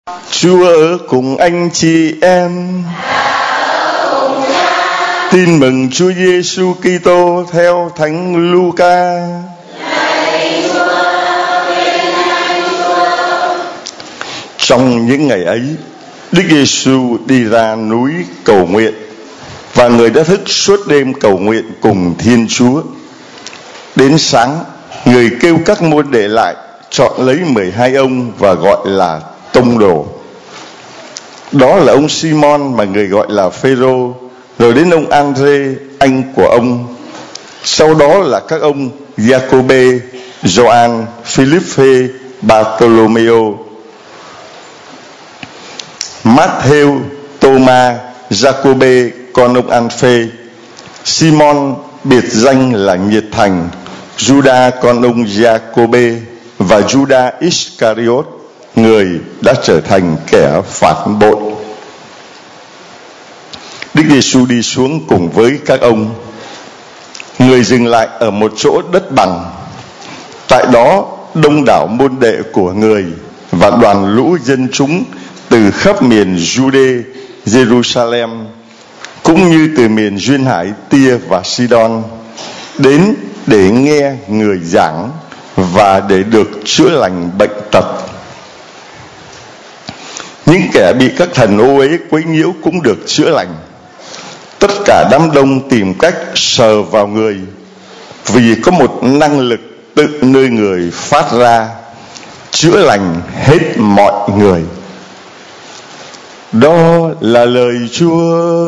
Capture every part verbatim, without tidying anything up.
Chúa ở cùng anh chị em. Tin mừng Chúa Giêsu Kitô theo Thánh Luca. Trong những ngày ấy, Đức Giêsu đi ra núi cầu nguyện, và người đã thức suốt đêm cầu nguyện cùng Thiên Chúa. Đến sáng, người kêu các môn đệ lại, chọn lấy mười hai ông và gọi là tông đồ. Đó là ông Simon mà người gọi là Phêrô, rồi đến ông Andrê anh của ông, sau đó là các ông Giacôbê, Gioan, Philippe, Bartolomeo, Matthew, Thomas, Giacôbê con ông Alphaê, Simon biệt danh là Nhiệt Thành, Juda con ông Giacôbê và Juda Iscariot, người đã trở thành kẻ phản bội. Đức Giêsu đi xuống cùng với các ông. Người dừng lại ở một chỗ đất bằng. Tại đó đông đảo môn đệ của người và đoàn lũ dân chúng từ khắp miền Jude, Jerusalem, cũng như từ miền duyên hải Tia và Sidon đến để nghe người giảng và để được chữa lành bệnh tật. Những kẻ bị các thần ô uế quấy nhiễu cũng được chữa lành. Tất cả đám đông tìm cách sờ vào người, vì có một năng lực tự nơi người phát ra, chữa lành hết mọi người. Đó là lời Chúa.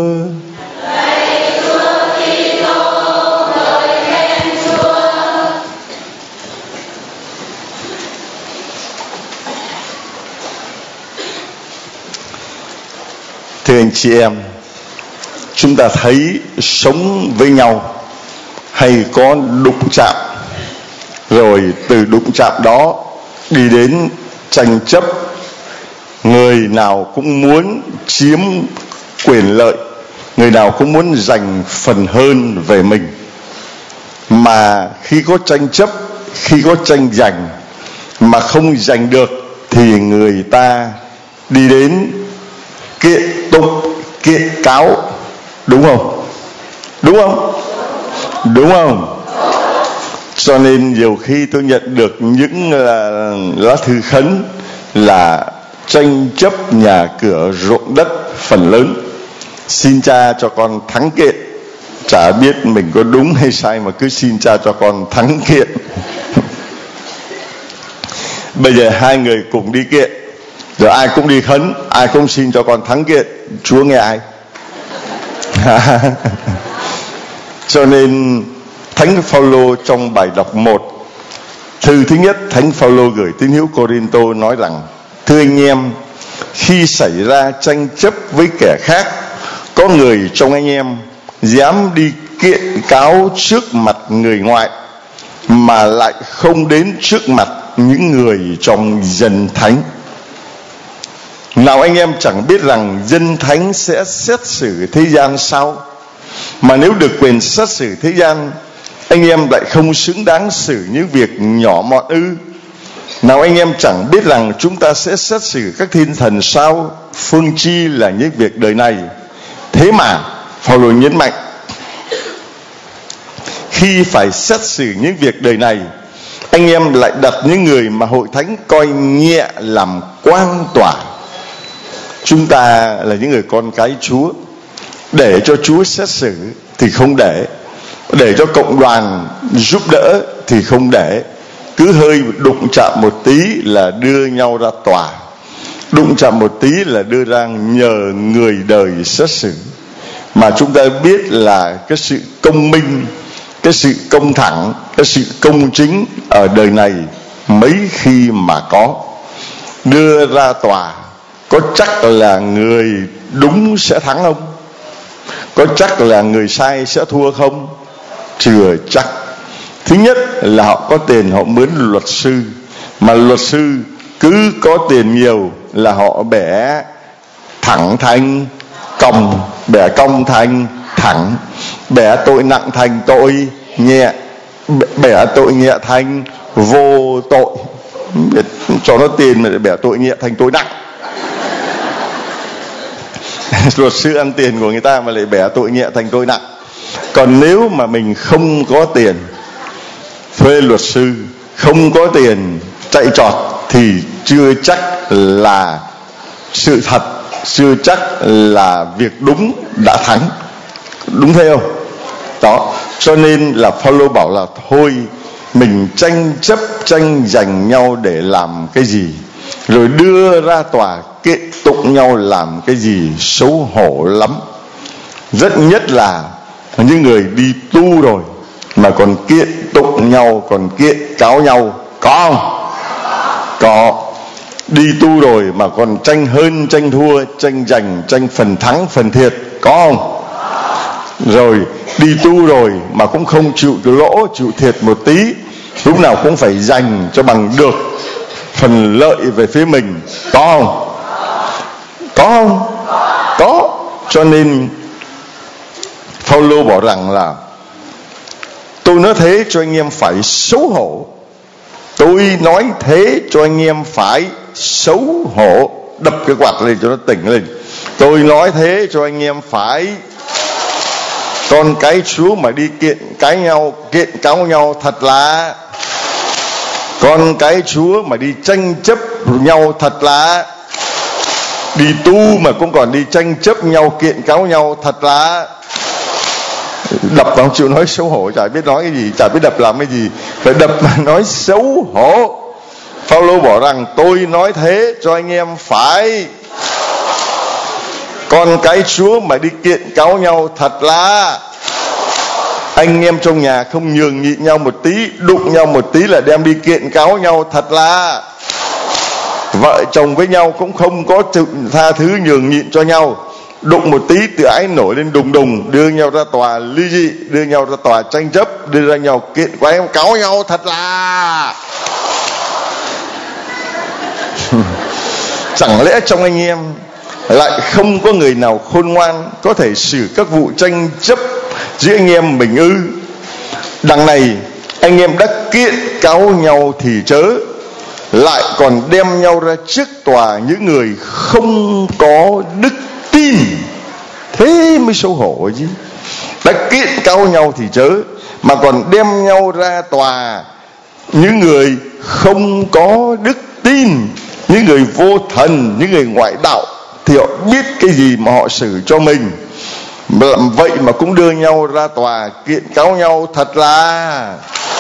Thưa anh chị em, chúng ta thấy sống với nhau hay có đụng chạm, rồi từ đụng chạm đó đi đến tranh chấp. Người nào cũng muốn chiếm quyền lợi, người nào cũng muốn giành phần hơn về mình. Mà khi có tranh chấp, khi có tranh giành mà không giành được thì người ta đi đến kiện tụng, kiện cáo. Đúng không? Đúng không? Đúng không? Cho nên nhiều khi tôi nhận được những uh, lá thư khấn là tranh chấp nhà cửa ruộng đất phần lớn. Xin cha cho con thắng kiện. Chả biết mình có đúng hay sai mà cứ xin cha cho con thắng kiện. Bây giờ hai người cùng đi kiện, rồi ai cũng đi khấn, ai cũng xin cho con thắng kiện. Chúa nghe ai? Cho nên Thánh Phaolô trong bài đọc một, thư thứ nhất Thánh Phaolô gửi tín hữu Cô-rin-tô nói rằng: thưa anh em, khi xảy ra tranh chấp với kẻ khác, có người trong anh em dám đi kiện cáo trước mặt người ngoại mà lại không đến trước mặt những người trong dân thánh. Nào anh em chẳng biết rằng dân thánh sẽ xét xử thế gian sao? Mà nếu được quyền xét xử thế gian, anh em lại không xứng đáng xử những việc nhỏ mọn ư? Nào anh em chẳng biết rằng chúng ta sẽ xét xử các thiên thần sao? Phương chi là những việc đời này. Thế mà Phaolô nhấn mạnh, khi phải xét xử những việc đời này, anh em lại đặt những người mà hội thánh coi nhẹ làm quan tòa. Chúng ta là những người con cái Chúa, để cho Chúa xét xử thì không để, để cho cộng đoàn giúp đỡ thì không để. Cứ hơi đụng chạm một tí là đưa nhau ra tòa, đụng chạm một tí là đưa ra nhờ người đời xét xử. Mà chúng ta biết là cái sự công minh, cái sự công thẳng, cái sự công chính ở đời này mấy khi mà có. Đưa ra tòa, có chắc là người đúng sẽ thắng không? Có chắc là người sai sẽ thua không? Chưa chắc. Thứ nhất là họ có tiền, họ mướn luật sư. Mà luật sư cứ có tiền nhiều là họ bẻ thẳng thành còng, bẻ cong thành thẳng, bẻ tội nặng thành tội nhẹ, bẻ tội nhẹ thành vô tội. Cho nó tiền mà để bẻ tội nhẹ thành tội nặng. Luật sư ăn tiền của người ta mà lại bẻ tội nhẹ thành tội nặng. Còn nếu mà mình không có tiền thuê luật sư, không có tiền chạy trọt, thì chưa chắc là sự thật, chưa chắc là việc đúng đã thắng. Đúng thế không? Đó, cho nên là Phaolô bảo là thôi mình tranh chấp tranh giành nhau để làm cái gì, rồi đưa ra tòa kiện tụng nhau làm cái gì, xấu hổ lắm. Rất nhất là những người đi tu rồi mà còn kiện tụng nhau, còn kiện cáo nhau, có không? Có. Đi tu rồi mà còn tranh hơn tranh thua, tranh giành, tranh phần thắng phần thiệt, có không? Rồi đi tu rồi mà cũng không chịu lỗ, chịu thiệt một tí, lúc nào cũng phải dành cho bằng được phần lợi về phía mình, có không? Có không? Có. Cho nên Phaolô bảo rằng là tôi nói thế cho anh em phải xấu hổ. Tôi nói thế cho anh em phải xấu hổ. Đập cái quạt lên cho nó tỉnh lên. Tôi nói thế cho anh em phải. Con cái Chúa mà đi kiện cái nhau, kiện cáo nhau thật là. Con cái Chúa mà đi tranh chấp nhau thật là. Đi tu mà cũng còn đi tranh chấp nhau, kiện cáo nhau thật là. Đập mà không chịu nói xấu hổ, chả biết nói cái gì, chả biết đập làm cái gì, phải đập mà nói xấu hổ. Phaolô bảo rằng tôi nói thế cho anh em phải. Con cái Chúa mà đi kiện cáo nhau thật là. Anh em trong nhà không nhường nhịn nhau một tí, đụng nhau một tí là đem đi kiện cáo nhau thật là. Vợ chồng với nhau cũng không có sự tha thứ nhường nhịn cho nhau, đụng một tí tự ái nổi lên đùng đùng, đưa nhau ra tòa ly dị, đưa nhau ra tòa tranh chấp, đưa ra nhau kiện quá em cáo nhau thật là. Chẳng lẽ trong anh em lại không có người nào khôn ngoan có thể xử các vụ tranh chấp giữa anh em mình ư? Đằng này anh em đã kiện cáo nhau thì chớ, lại còn đem nhau ra trước tòa những người không có đức tin, thế mới xấu hổ chứ. Đã kiện cáo nhau thì chớ, mà còn đem nhau ra tòa những người không có đức tin, những người vô thần, những người ngoại đạo, thì họ biết cái gì mà họ xử cho mình. Làm vậy mà cũng đưa nhau ra tòa kiện cáo nhau thật là.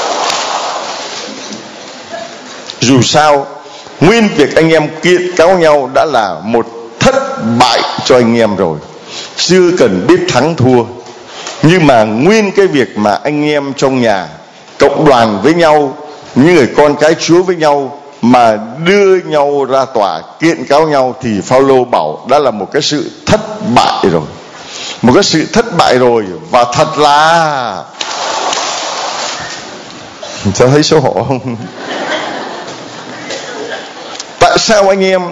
Dù sao nguyên việc anh em kiện cáo nhau đã là một thất bại cho anh em rồi, chưa cần biết thắng thua. Nhưng mà nguyên cái việc mà anh em trong nhà cộng đoàn với nhau, những người con cái Chúa với nhau, mà đưa nhau ra tòa kiện cáo nhau, thì Phaolô bảo đã là một cái sự thất bại rồi. Một cái sự thất bại rồi. Và thật là, cháu thấy xấu hổ không? Tại sao anh em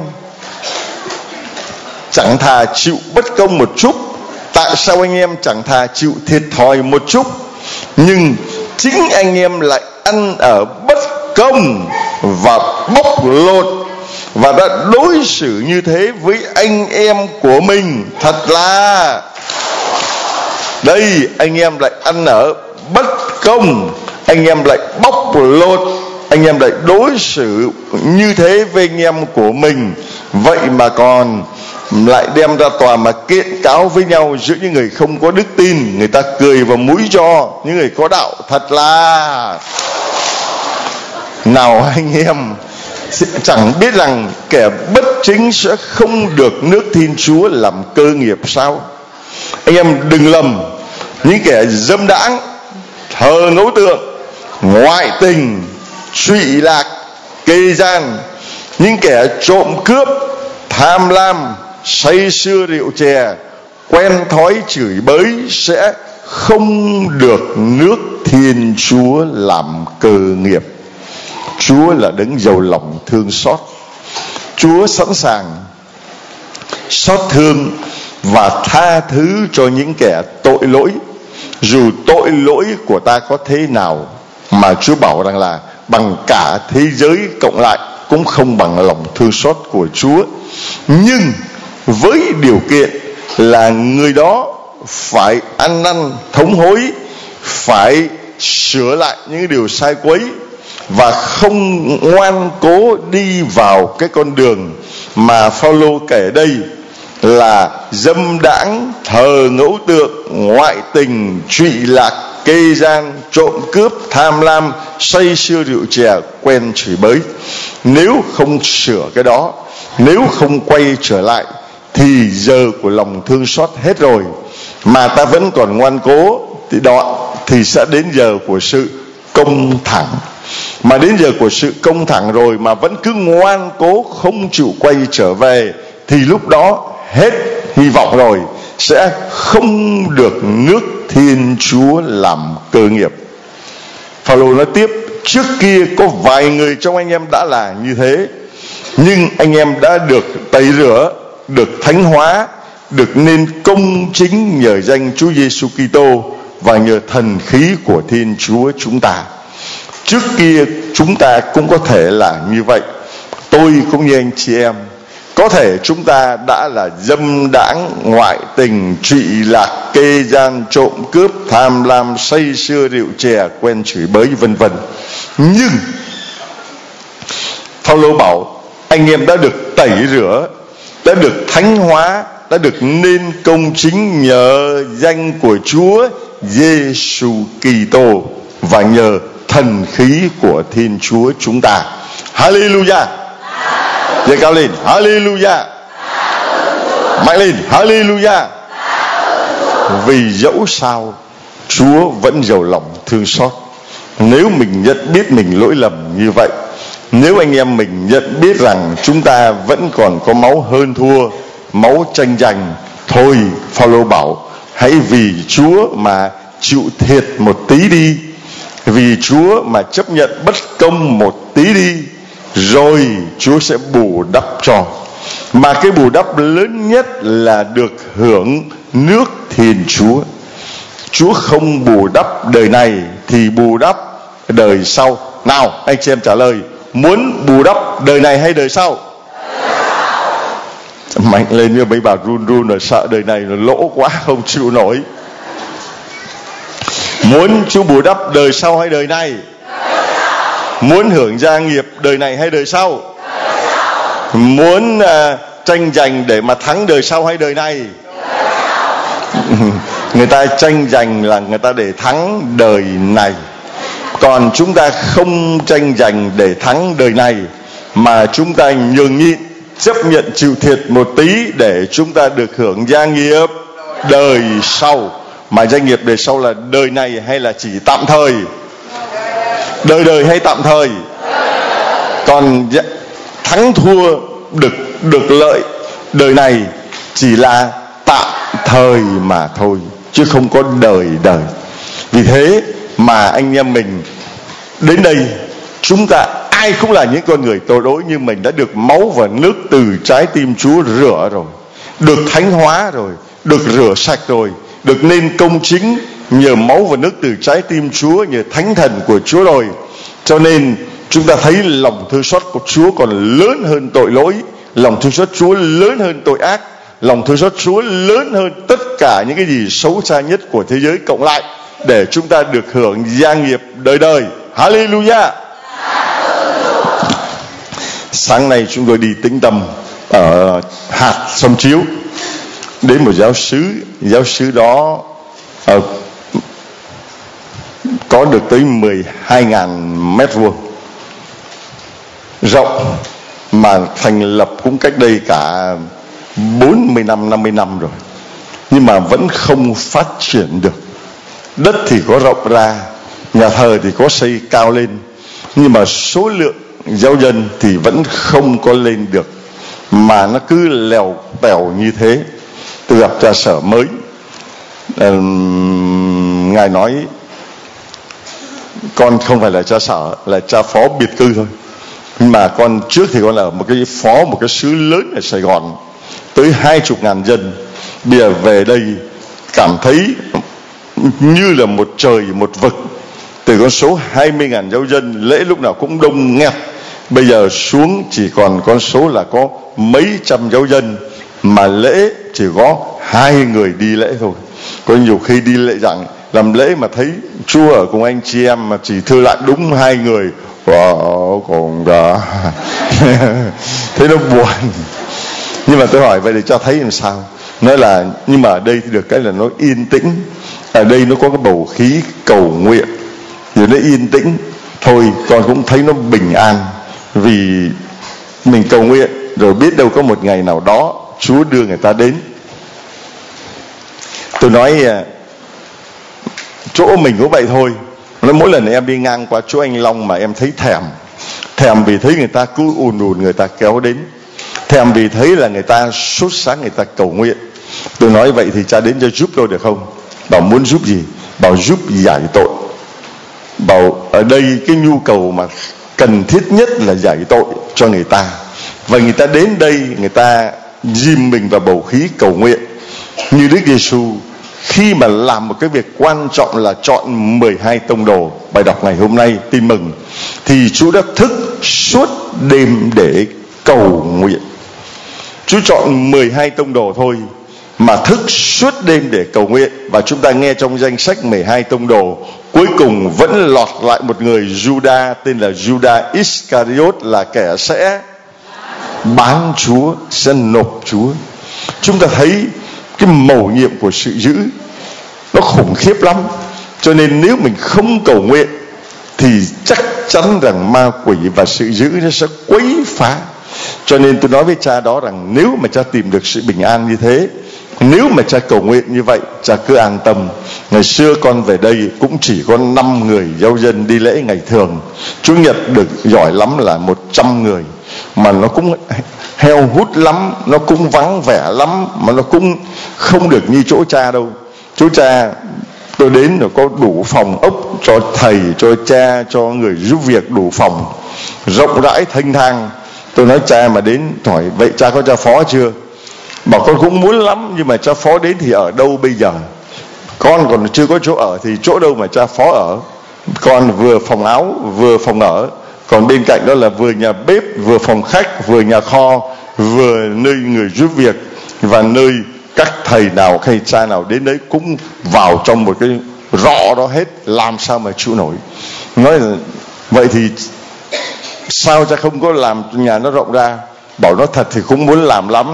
chẳng thà chịu bất công một chút? Tại sao anh em chẳng thà chịu thiệt thòi một chút, nhưng chính anh em lại ăn ở bất công và bóc lột, và đã đối xử như thế với anh em của mình? Thật là, đây anh em lại ăn ở bất công, anh em lại bóc lột, anh em lại đối xử như thế với anh em của mình. Vậy mà còn lại đem ra tòa mà kiện cáo với nhau giữa những người không có đức tin. Người ta cười vào mũi cho những người có đạo. Thật là, nào anh em chẳng biết rằng kẻ bất chính sẽ không được nước Thiên Chúa làm cơ nghiệp sao? Anh em đừng lầm, những kẻ dâm đãng, thờ ngẫu tượng, ngoại tình, trụy lạc, kê gian, những kẻ trộm cướp, tham lam, say sưa rượu chè, quen thói chửi bới sẽ không được nước Thiên Chúa làm cơ nghiệp. Chúa là đấng giàu lòng thương xót. Chúa sẵn sàng xót thương và tha thứ cho những kẻ tội lỗi. Dù tội lỗi của ta có thế nào, mà Chúa bảo rằng là bằng cả thế giới cộng lại cũng không bằng lòng thương xót của Chúa. Nhưng với điều kiện là người đó phải ăn năn thống hối, phải sửa lại những điều sai quấy và không ngoan cố đi vào cái con đường mà Phao-lô kể đây là dâm đãng, thờ ngẫu tượng, ngoại tình, trụy lạc, kê gian, trộm cướp, tham lam, say sưa rượu chè, quen chửi bới. Nếu không sửa cái đó, nếu không quay trở lại, thì giờ của lòng thương xót hết rồi, mà ta vẫn còn ngoan cố, thì đó thì sẽ đến giờ của sự công thẳng. Mà đến giờ của sự công thẳng rồi mà vẫn cứ ngoan cố không chịu quay trở về, thì lúc đó hết hy vọng rồi, sẽ không được nước Thiên Chúa làm cơ nghiệp. Phao-lô nói tiếp, trước kia có vài người trong anh em đã là như thế, nhưng anh em đã được tẩy rửa, được thánh hóa, được nên công chính nhờ danh Chúa Giêsu Kitô và nhờ thần khí của Thiên Chúa chúng ta. Trước kia chúng ta cũng có thể là như vậy. Tôi cũng như anh chị em, có thể chúng ta đã là dâm đãng, ngoại tình, trụy lạc, kê gian, trộm cướp, tham lam, say sưa rượu chè, quen chửi bới, vân vân. Nhưng Phao-lô bảo anh em đã được tẩy rửa, đã được thánh hóa, đã được nên công chính nhờ danh của Chúa Giêsu Kitô và nhờ thần khí của Thiên Chúa chúng ta. Hallelujah. Giơ cao lên, hallelujah. Mạnh lên, hallelujah. Vì dẫu sao Chúa vẫn giàu lòng thương xót. Nếu mình nhận biết mình lỗi lầm như vậy, nếu anh em mình nhận biết rằng chúng ta vẫn còn có máu hơn thua, máu tranh giành, thôi Phao-lô bảo hãy vì Chúa mà chịu thiệt một tí đi, vì Chúa mà chấp nhận bất công một tí đi, rồi Chúa sẽ bù đắp cho. Mà cái bù đắp lớn nhất là được hưởng nước Thiên Chúa. Chúa không bù đắp đời này thì bù đắp đời sau. Nào anh chị em trả lời, muốn bù đắp đời này hay đời sau? Mạnh lên, như mấy bà run run rồi, sợ đời này nó lỗ quá không chịu nổi. Muốn Chúa bù đắp đời sau hay đời này? Muốn hưởng gia nghiệp đời này hay đời sau? Muốn uh, tranh giành để mà thắng đời sau hay đời này? Người ta tranh giành là người ta để thắng đời này, còn chúng ta không tranh giành để thắng đời này, mà chúng ta nhường nhịn, chấp nhận chịu thiệt một tí để chúng ta được hưởng gia nghiệp đời sau. Mà gia nghiệp đời sau là đời này hay là chỉ tạm thời? Đời đời hay tạm thời? Còn thắng thua được được lợi đời này chỉ là tạm thời mà thôi, chứ không có đời đời. Vì thế mà anh em mình đến đây, chúng ta ai cũng là những con người tội lỗi, nhưng mình đã được máu và nước từ trái tim Chúa rửa rồi, được thánh hóa rồi, được rửa sạch rồi, được nên công chính nhờ máu và nước từ trái tim Chúa, nhờ thánh thần của Chúa rồi. Cho nên chúng ta thấy lòng thương xót của Chúa còn lớn hơn tội lỗi, lòng thương xót Chúa lớn hơn tội ác, lòng thương xót Chúa lớn hơn tất cả những cái gì xấu xa nhất của thế giới cộng lại, để chúng ta được hưởng gia nghiệp đời đời. Hallelujah. Sáng nay chúng tôi đi tĩnh tâm ở hạt Sông Chiếu, đến một giáo xứ. Giáo xứ đó ở, có được tới mười hai nghìn mét vuông, rộng, mà thành lập cũng cách đây cả bốn mươi năm, năm mươi năm rồi, nhưng mà vẫn không phát triển được. Đất thì có rộng ra, nhà thờ thì có xây cao lên, nhưng mà số lượng giáo dân thì vẫn không có lên được, mà nó cứ lèo bèo như thế. Tôi gặp cha sở mới, à, ngài nói con không phải là cha sở, là cha phó biệt cư thôi, nhưng mà con trước thì con là một cái phó một cái xứ lớn ở Sài Gòn, tới hai chục ngàn dân. Bây giờ về đây cảm thấy như là một trời một vực. Từ con số hai mươi ngàn giáo dân, lễ lúc nào cũng đông nghẹt, bây giờ xuống chỉ còn con số là có mấy trăm giáo dân, mà lễ chỉ có hai người đi lễ thôi. Có nhiều khi đi lễ rằng làm lễ mà thấy Chúa ở cùng anh chị em mà chỉ thư lại đúng hai người, wow, còn đó thế nó buồn. Nhưng mà tôi hỏi vậy để cho thấy làm sao? Nói là nhưng mà ở đây thì được cái là nó yên tĩnh, ở đây nó có cái bầu khí cầu nguyện, rồi nó yên tĩnh thôi, con cũng thấy nó bình an, vì mình cầu nguyện rồi biết đâu có một ngày nào đó Chúa đưa người ta đến. Tôi nói chỗ mình cũng vậy thôi. Nói mỗi lần em đi ngang qua chỗ anh Long mà em thấy thèm, thèm vì thấy người ta cứ ùn ùn người ta kéo đến, thèm vì thấy là người ta sốt sáng người ta cầu nguyện. Tôi nói vậy thì cha đến cho giúp tôi được không? Bảo muốn giúp gì? Bảo giúp giải tội. Bảo ở đây cái nhu cầu mà cần thiết nhất là giải tội cho người ta. Và người ta đến đây, người ta dìm mình vào bầu khí cầu nguyện. Như Đức Giêsu khi mà làm một cái việc quan trọng là chọn mười hai tông đồ, bài đọc ngày hôm nay tin mừng, thì Chúa đã thức suốt đêm để cầu nguyện. Chúa chọn mười hai tông đồ thôi mà thức suốt đêm để cầu nguyện. Và chúng ta nghe trong danh sách mười hai tông đồ, cuối cùng vẫn lọt lại một người Juda tên là Juda Iscariot, là kẻ sẽ bán Chúa, sẽ nộp Chúa. Chúng ta thấy cái mầu nhiệm của sự dữ nó khủng khiếp lắm. Cho nên nếu mình không cầu nguyện thì chắc chắn rằng ma quỷ và sự dữ nó sẽ quấy phá. Cho nên tôi nói với cha đó rằng nếu mà cha tìm được sự bình an như thế, nếu mà cha cầu nguyện như vậy, cha cứ an tâm. Ngày xưa con về đây cũng chỉ có năm người giáo dân đi lễ ngày thường. Chủ nhật được giỏi lắm là một trăm người, mà nó cũng heo hút lắm, nó cũng vắng vẻ lắm, mà nó cũng không được như chỗ cha đâu. Chỗ cha tôi đến rồi có đủ phòng ốc cho thầy, cho cha, cho người giúp việc, đủ phòng rộng rãi thanh thang. Tôi nói cha mà đến hỏi vậy cha có cha phó chưa? Bảo con cũng muốn lắm, nhưng mà cha phó đến thì ở đâu bây giờ? Con còn chưa có chỗ ở thì chỗ đâu mà cha phó ở? Con vừa phòng áo vừa phòng ở, còn bên cạnh đó là vừa nhà bếp, vừa phòng khách, vừa nhà kho, vừa nơi người giúp việc, và nơi các thầy nào hay cha nào đến đấy cũng vào trong một cái rọ đó hết, làm sao mà chịu nổi. Nói là vậy thì sao cha không có làm nhà nó rộng ra? Bảo nó thật thì cũng muốn làm lắm,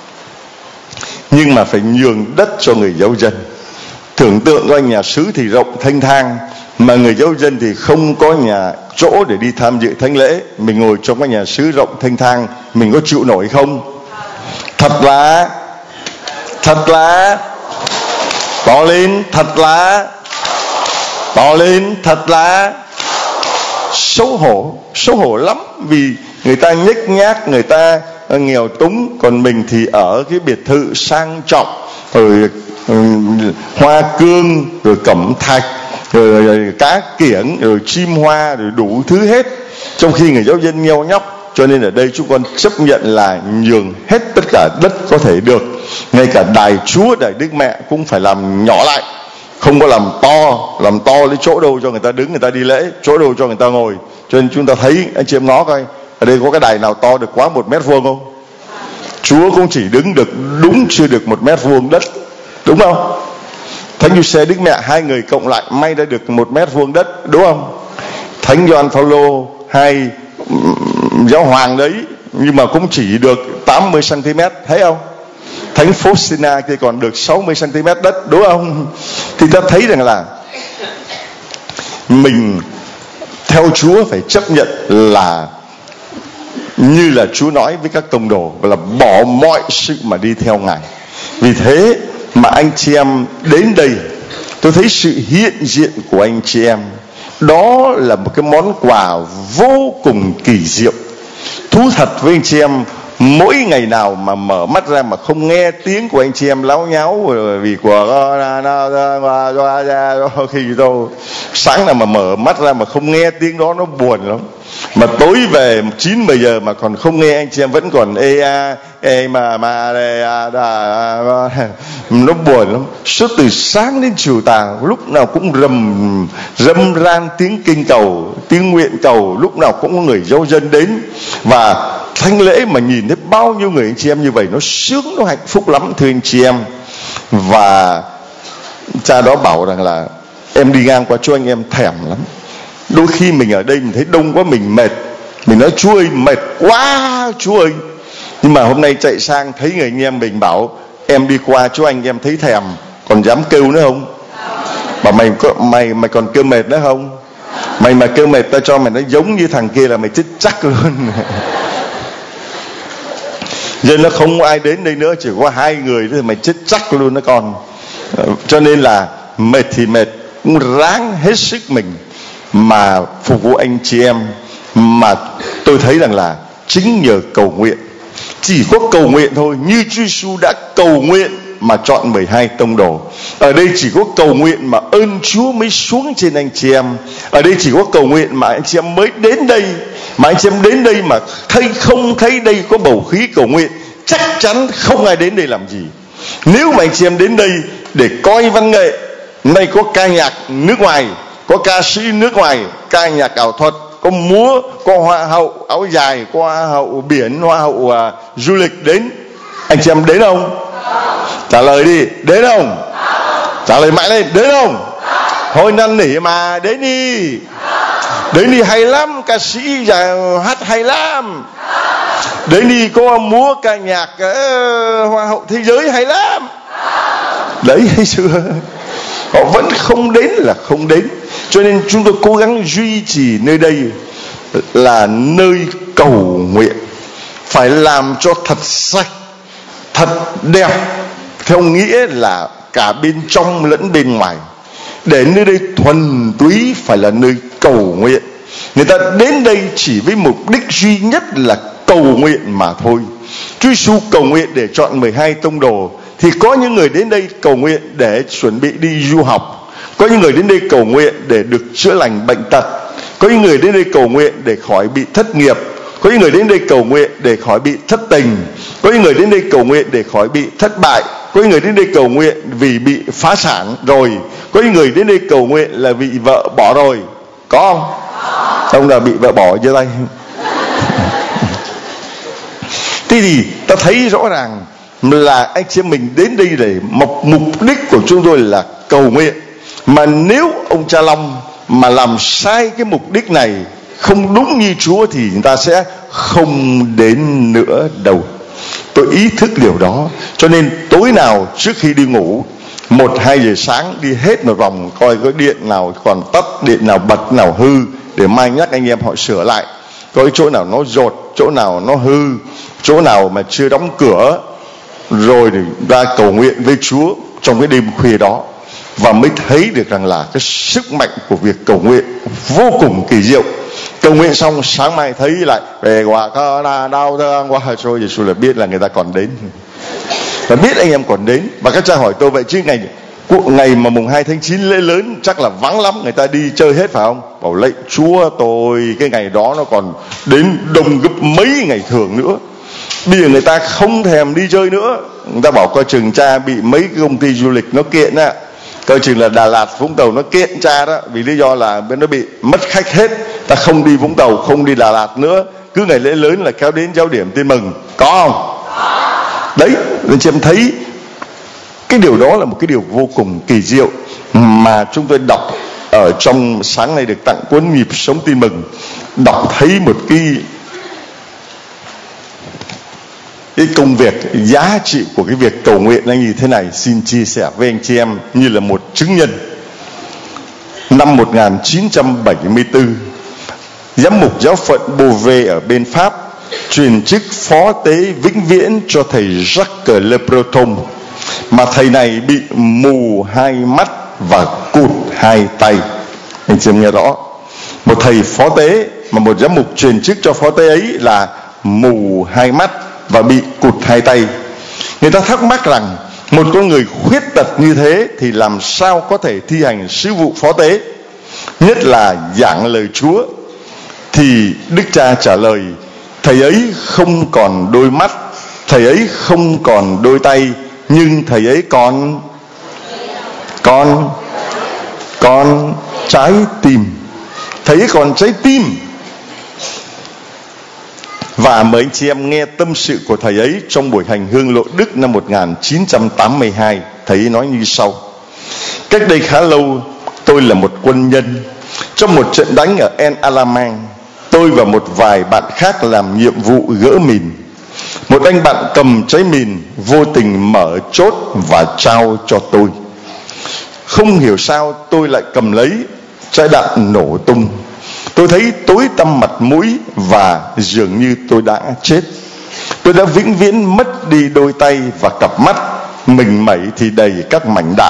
nhưng mà phải nhường đất cho người giáo dân. Tưởng tượng coi nhà xứ thì rộng thanh thang, mà người giáo dân thì không có nhà chỗ để đi tham dự thánh lễ. Mình ngồi trong cái nhà xứ rộng thanh thang, mình có chịu nổi không? Thật là Thật là to lên, thật là to lên, thật là xấu hổ, xấu hổ lắm. Vì người ta nhếch nhác, người ta nghèo túng, còn mình thì ở cái biệt thự sang trọng, rồi um, hoa cương, rồi cẩm thạch, rồi, rồi cá kiểng, rồi chim hoa, rồi đủ thứ hết, trong khi người giáo dân nghèo nhóc. Cho nên ở đây chúng con chấp nhận là nhường hết tất cả đất có thể được. Ngay cả đài Chúa, đài Đức Mẹ cũng phải làm nhỏ lại, không có làm to. Làm to lấy chỗ đâu cho người ta đứng, người ta đi lễ, chỗ đâu cho người ta ngồi. Cho nên chúng ta thấy, anh chị em ngó coi, ở đây có cái đài nào to được quá một mét vuông không? Chúa cũng chỉ đứng được đúng chưa được một mét vuông đất, đúng không? Thánh Giuse Đức Mẹ hai người cộng lại may đã được một mét vuông đất, đúng không? Thánh Gioan Phaolô hai giáo hoàng đấy, nhưng mà cũng chỉ được tám mươi xăng ti mét, thấy không? Thánh Faustina kia còn được sáu mươi xăng ti mét đất, đúng không? Thì ta thấy rằng là mình theo Chúa phải chấp nhận là như là Chúa nói với các tông đồ, là bỏ mọi sự mà đi theo Ngài. Vì thế mà anh chị em đến đây, tôi thấy sự hiện diện của anh chị em, đó là một cái món quà vô cùng kỳ diệu. Thú thật với anh chị em, mỗi ngày nào mà mở mắt ra mà không nghe tiếng của anh chị em láo nháo vì của khi đâu, sáng nào mà mở mắt ra mà không nghe tiếng đó nó buồn lắm. Mà tối về chín mười giờ mà còn không nghe anh chị em vẫn còn ê a ê mà mà nó buồn lắm. Suốt từ sáng đến chiều tà, lúc nào cũng rầm râm ran tiếng kinh cầu, tiếng nguyện cầu, lúc nào cũng có người giáo dân đến. Và thánh lễ mà nhìn thấy bao nhiêu người anh chị em như vậy, nó sướng, nó hạnh phúc lắm thưa anh chị em. Và cha đó bảo rằng là em đi ngang qua chỗ anh em thèm lắm. Đôi khi mình ở đây mình thấy đông quá mình mệt, mình nói Chúa ơi mệt quá Chúa ơi. Nhưng mà hôm nay chạy sang thấy người anh em mình bảo em đi qua chỗ anh em thấy thèm, còn dám kêu nữa không? Bảo mày có mày mày còn kêu mệt nữa không? Mày mà kêu mệt tao cho mày nó giống như thằng kia là mày chết chắc luôn. Giờ nó không ai đến đây nữa, chỉ có hai người thôi mày chết chắc luôn đó con. Cho nên là mệt thì mệt, cũng ráng hết sức mình mà phục vụ anh chị em. Mà tôi thấy rằng là chính nhờ cầu nguyện, chỉ có cầu nguyện thôi, như Chúa Giêsu đã cầu nguyện mà chọn mười hai tông đồ. Ở đây chỉ có cầu nguyện mà ơn Chúa mới xuống trên anh chị em. Ở đây chỉ có cầu nguyện mà anh chị em mới đến đây. Mà anh chị em đến đây mà thấy không thấy đây có bầu khí cầu nguyện, chắc chắn không ai đến đây làm gì. Nếu mà anh chị em đến đây để coi văn nghệ, nay có ca nhạc nước ngoài, có ca sĩ nước ngoài, ca nhạc ảo thuật, có múa, có hoa hậu áo dài, có hoa hậu biển, hoa hậu uh, du lịch đến, anh chị em đến không? Trả lời đi, đến không? Trả lời mạnh lên, đến không? Thôi năn nỉ mà, đến đi. Đến đi, hay lắm, ca sĩ già, hát hay lắm. Đến đi, có múa ca nhạc uh, hoa hậu thế giới hay lắm. Đấy hay chưa? Họ vẫn không đến là không đến. Cho nên chúng tôi cố gắng duy trì nơi đây là nơi cầu nguyện, phải làm cho thật sạch, thật đẹp, theo nghĩa là cả bên trong lẫn bên ngoài. Để nơi đây thuần túy phải là nơi cầu nguyện. Người ta đến đây chỉ với mục đích duy nhất là cầu nguyện mà thôi. Chúa Giêsu cầu nguyện để chọn mười hai tông đồ, thì có những người đến đây cầu nguyện để chuẩn bị đi du học, có những người đến đây cầu nguyện để được chữa lành bệnh tật, có những người đến đây cầu nguyện để khỏi bị thất nghiệp, có những người đến đây cầu nguyện để khỏi bị thất tình, có những người đến đây cầu nguyện để khỏi bị thất bại, có những người đến đây cầu nguyện vì bị phá sản rồi, có những người đến đây cầu nguyện là bị vợ bỏ rồi. Có không? Ông là bị vợ bỏ giơ tay. Thế thì ta thấy rõ ràng là anh chị em mình đến đây để một mục đích của chúng tôi là cầu nguyện. Mà nếu ông cha Long mà làm sai cái mục đích này, không đúng như Chúa, thì người ta sẽ không đến nữa đâu. Tôi ý thức điều đó. Cho nên tối nào trước khi đi ngủ, một hai giờ sáng đi hết một vòng coi có điện nào còn tắt, điện nào bật, nào hư, để mai nhắc anh em họ sửa lại. Có cái chỗ nào nó dột, chỗ nào nó hư, chỗ nào mà chưa đóng cửa, rồi để ra cầu nguyện với Chúa trong cái đêm khuya đó. Và mới thấy được rằng là cái sức mạnh của việc cầu nguyện vô cùng kỳ diệu. Cầu nguyện xong sáng mai thấy lại về quả cơ là đau thương quá rồi, Giêsu là biết là người ta còn đến, và biết anh em còn đến. Và các cha hỏi tôi vậy chứ ngày ngày mà mùng hai tháng chín lễ lớn chắc là vắng lắm, người ta đi chơi hết phải không? Bảo lạy Chúa tôi, cái ngày đó nó còn đến đông gấp mấy ngày thường nữa. Bây giờ người ta không thèm đi chơi nữa. Người ta bảo coi chừng cha bị mấy cái công ty du lịch nó kiện á, coi chừng là Đà Lạt, Vũng Tàu nó kiện cha đó, vì lý do là bên nó bị mất khách hết. Ta không đi Vũng Tàu, không đi Đà Lạt nữa, cứ ngày lễ lớn là kéo đến giáo điểm tin mừng. Có không? Đấy, nên chị em thấy cái điều đó là một cái điều vô cùng kỳ diệu mà chúng tôi đọc ở trong sáng nay được tặng cuốn Nhịp Sống Tin Mừng, đọc thấy một cái cái công việc, giá trị của cái việc cầu nguyện là như thế này. Xin chia sẻ với anh chị em như là một chứng nhân. Năm một nghìn chín trăm bảy mươi tư, giám mục giáo phận Beauvais ở bên Pháp truyền chức phó tế vĩnh viễn cho thầy Jacques Le Breton, mà thầy này bị mù hai mắt và cụt hai tay. Anh chị em nghe rõ, một thầy phó tế mà một giám mục truyền chức cho phó tế ấy là mù hai mắt và bị cụt hai tay. Người ta thắc mắc rằng một con người khuyết tật như thế thì làm sao có thể thi hành sứ vụ phó tế, nhất là giảng lời Chúa. Thì Đức Cha trả lời, thầy ấy không còn đôi mắt, thầy ấy không còn đôi tay, nhưng thầy ấy còn còn còn trái tim. Thầy ấy còn trái tim. Và mời anh chị em nghe tâm sự của thầy ấy trong buổi hành hương Lộ Đức năm một nghìn chín trăm tám mươi hai. Thầy ấy nói như sau: cách đây khá lâu, tôi là một quân nhân. Trong một trận đánh ở El Alamein, tôi và một vài bạn khác làm nhiệm vụ gỡ mìn. Một anh bạn cầm trái mìn vô tình mở chốt và trao cho tôi. Không hiểu sao tôi lại cầm lấy, trái đạn nổ tung. Tôi thấy tối tăm mặt mũi và dường như tôi đã chết. Tôi đã vĩnh viễn mất đi đôi tay và cặp mắt, mình mẩy thì đầy các mảnh đạn.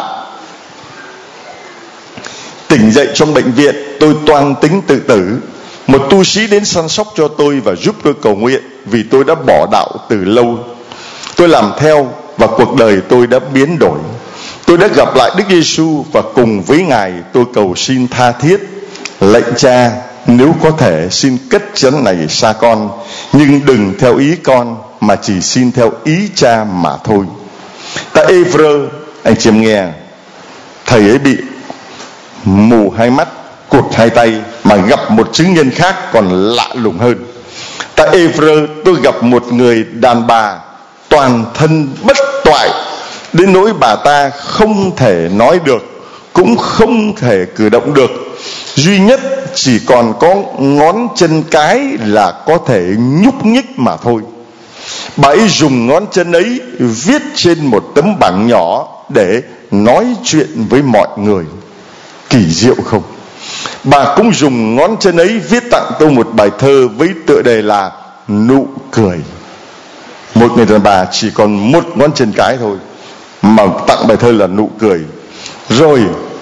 Tỉnh dậy trong bệnh viện, tôi toan tính tự tử. Một tu sĩ đến săn sóc cho tôi và giúp tôi cầu nguyện, vì tôi đã bỏ đạo từ lâu. Tôi làm theo và cuộc đời tôi đã biến đổi. Tôi đã gặp lại Đức Giêsu và cùng với Ngài tôi cầu xin tha thiết: lạy Cha, nếu có thể xin cất chén này xa con, nhưng đừng theo ý con mà chỉ xin theo ý Cha mà thôi. Tại Évreux, anh chị em nghe, thầy ấy bị mù hai mắt, cụt hai tay, mà gặp một chứng nhân khác còn lạ lùng hơn. Tại Évreux, tôi gặp một người đàn bà toàn thân bất toại, đến nỗi bà ta không thể nói được, cũng không thể cử động được. Duy nhất chỉ còn có ngón chân cái là có thể nhúc nhích mà thôi. Bà ấy dùng ngón chân ấy viết trên một tấm bảng nhỏ để nói chuyện với mọi người. Kỳ diệu không? Bà cũng dùng ngón chân ấy viết tặng tôi một bài thơ với tựa đề là Nụ Cười. Một người đàn bà chỉ còn một ngón chân cái thôi mà tặng bài thơ là Nụ Cười. Rồi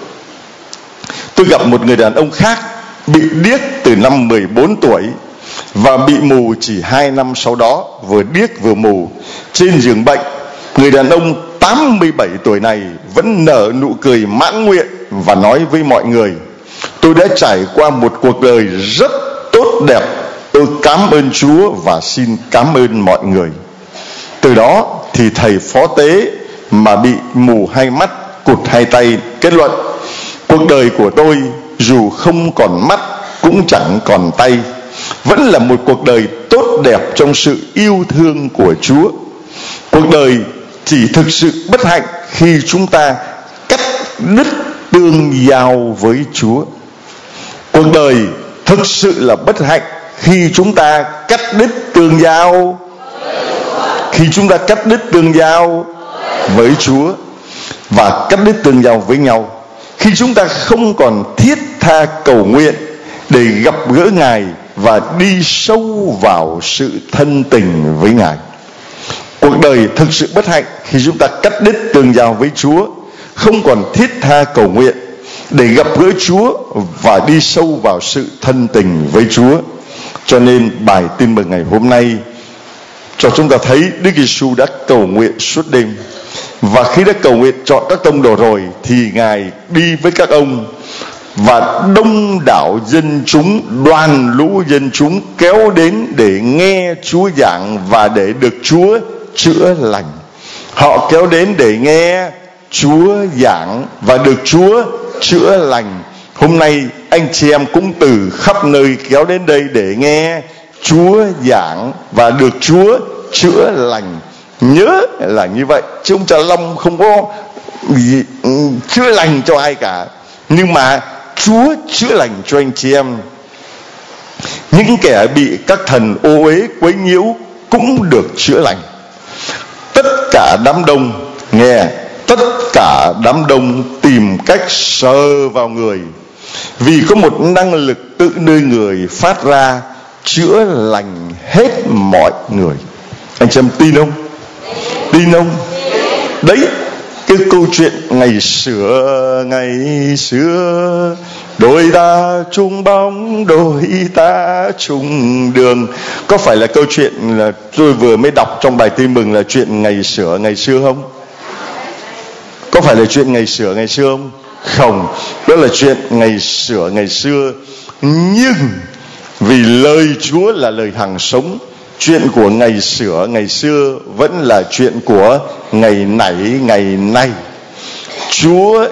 tôi gặp một người đàn ông khác bị điếc từ năm mười bốn tuổi và bị mù chỉ hai năm sau đó, vừa điếc vừa mù. Trên giường bệnh, người đàn ông tám mươi bảy tuổi này vẫn nở nụ cười mãn nguyện và nói với mọi người: tôi đã trải qua một cuộc đời rất tốt đẹp, tôi cảm ơn Chúa và xin cảm ơn mọi người. Từ đó thì thầy phó tế mà bị mù hai mắt, cụt hai tay kết luận: cuộc đời của tôi dù không còn mắt cũng chẳng còn tay, vẫn là một cuộc đời tốt đẹp trong sự yêu thương của Chúa. Cuộc đời chỉ thực sự bất hạnh khi chúng ta cắt đứt tương giao với Chúa. Cuộc đời thực sự là bất hạnh khi chúng ta cắt đứt tương giao khi chúng ta cắt đứt tương giao với Chúa và cắt đứt tương giao với nhau. Khi chúng ta không còn thiết tha cầu nguyện để gặp gỡ Ngài và đi sâu vào sự thân tình với Ngài. Cuộc đời thực sự bất hạnh khi chúng ta cắt đứt tương giao với Chúa, không còn thiết tha cầu nguyện để gặp gỡ Chúa và đi sâu vào sự thân tình với Chúa. Cho nên bài tin mừng ngày hôm nay cho chúng ta thấy Đức Giêsu đã cầu nguyện suốt đêm. Và khi đã cầu nguyện chọn các tông đồ rồi thì Ngài đi với các ông, và đông đảo dân chúng, đoàn lũ dân chúng kéo đến để nghe Chúa giảng và để được Chúa chữa lành. Họ kéo đến để nghe Chúa giảng và được Chúa chữa lành. Hôm nay anh chị em cũng từ khắp nơi kéo đến đây để nghe Chúa giảng và được Chúa chữa lành. Nhớ là như vậy, chứ ông Cha Long không có gì, chữa lành cho ai cả, nhưng mà Chúa chữa lành cho anh chị em. Những kẻ bị các thần ô uế quấy nhiễu cũng được chữa lành. Tất cả đám đông, nghe, tất cả đám đông tìm cách sờ vào người, vì có một năng lực tự nơi người phát ra chữa lành hết mọi người. Anh chị em tin không? Tin không? Đấy, cái câu chuyện ngày xưa, ngày xưa, đôi ta chung bóng, đôi ta chung đường. Có phải là câu chuyện là tôi vừa mới đọc trong bài tin mừng là chuyện ngày xưa, ngày xưa không? Có phải là chuyện ngày xưa, ngày xưa không? Không, đó là chuyện ngày xưa, ngày xưa. Nhưng vì lời Chúa là lời hằng sống, chuyện của ngày xưa, ngày xưa vẫn là chuyện của ngày nãy, ngày nay. Chúa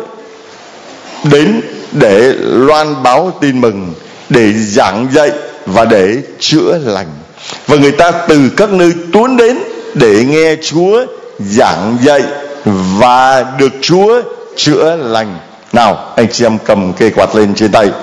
đến để loan báo tin mừng, để giảng dạy và để chữa lành. và người ta từ các nơi tuôn đến để nghe Chúa giảng dạy và được Chúa chữa lành. Nào, anh chị em cầm cây quạt lên trên tay.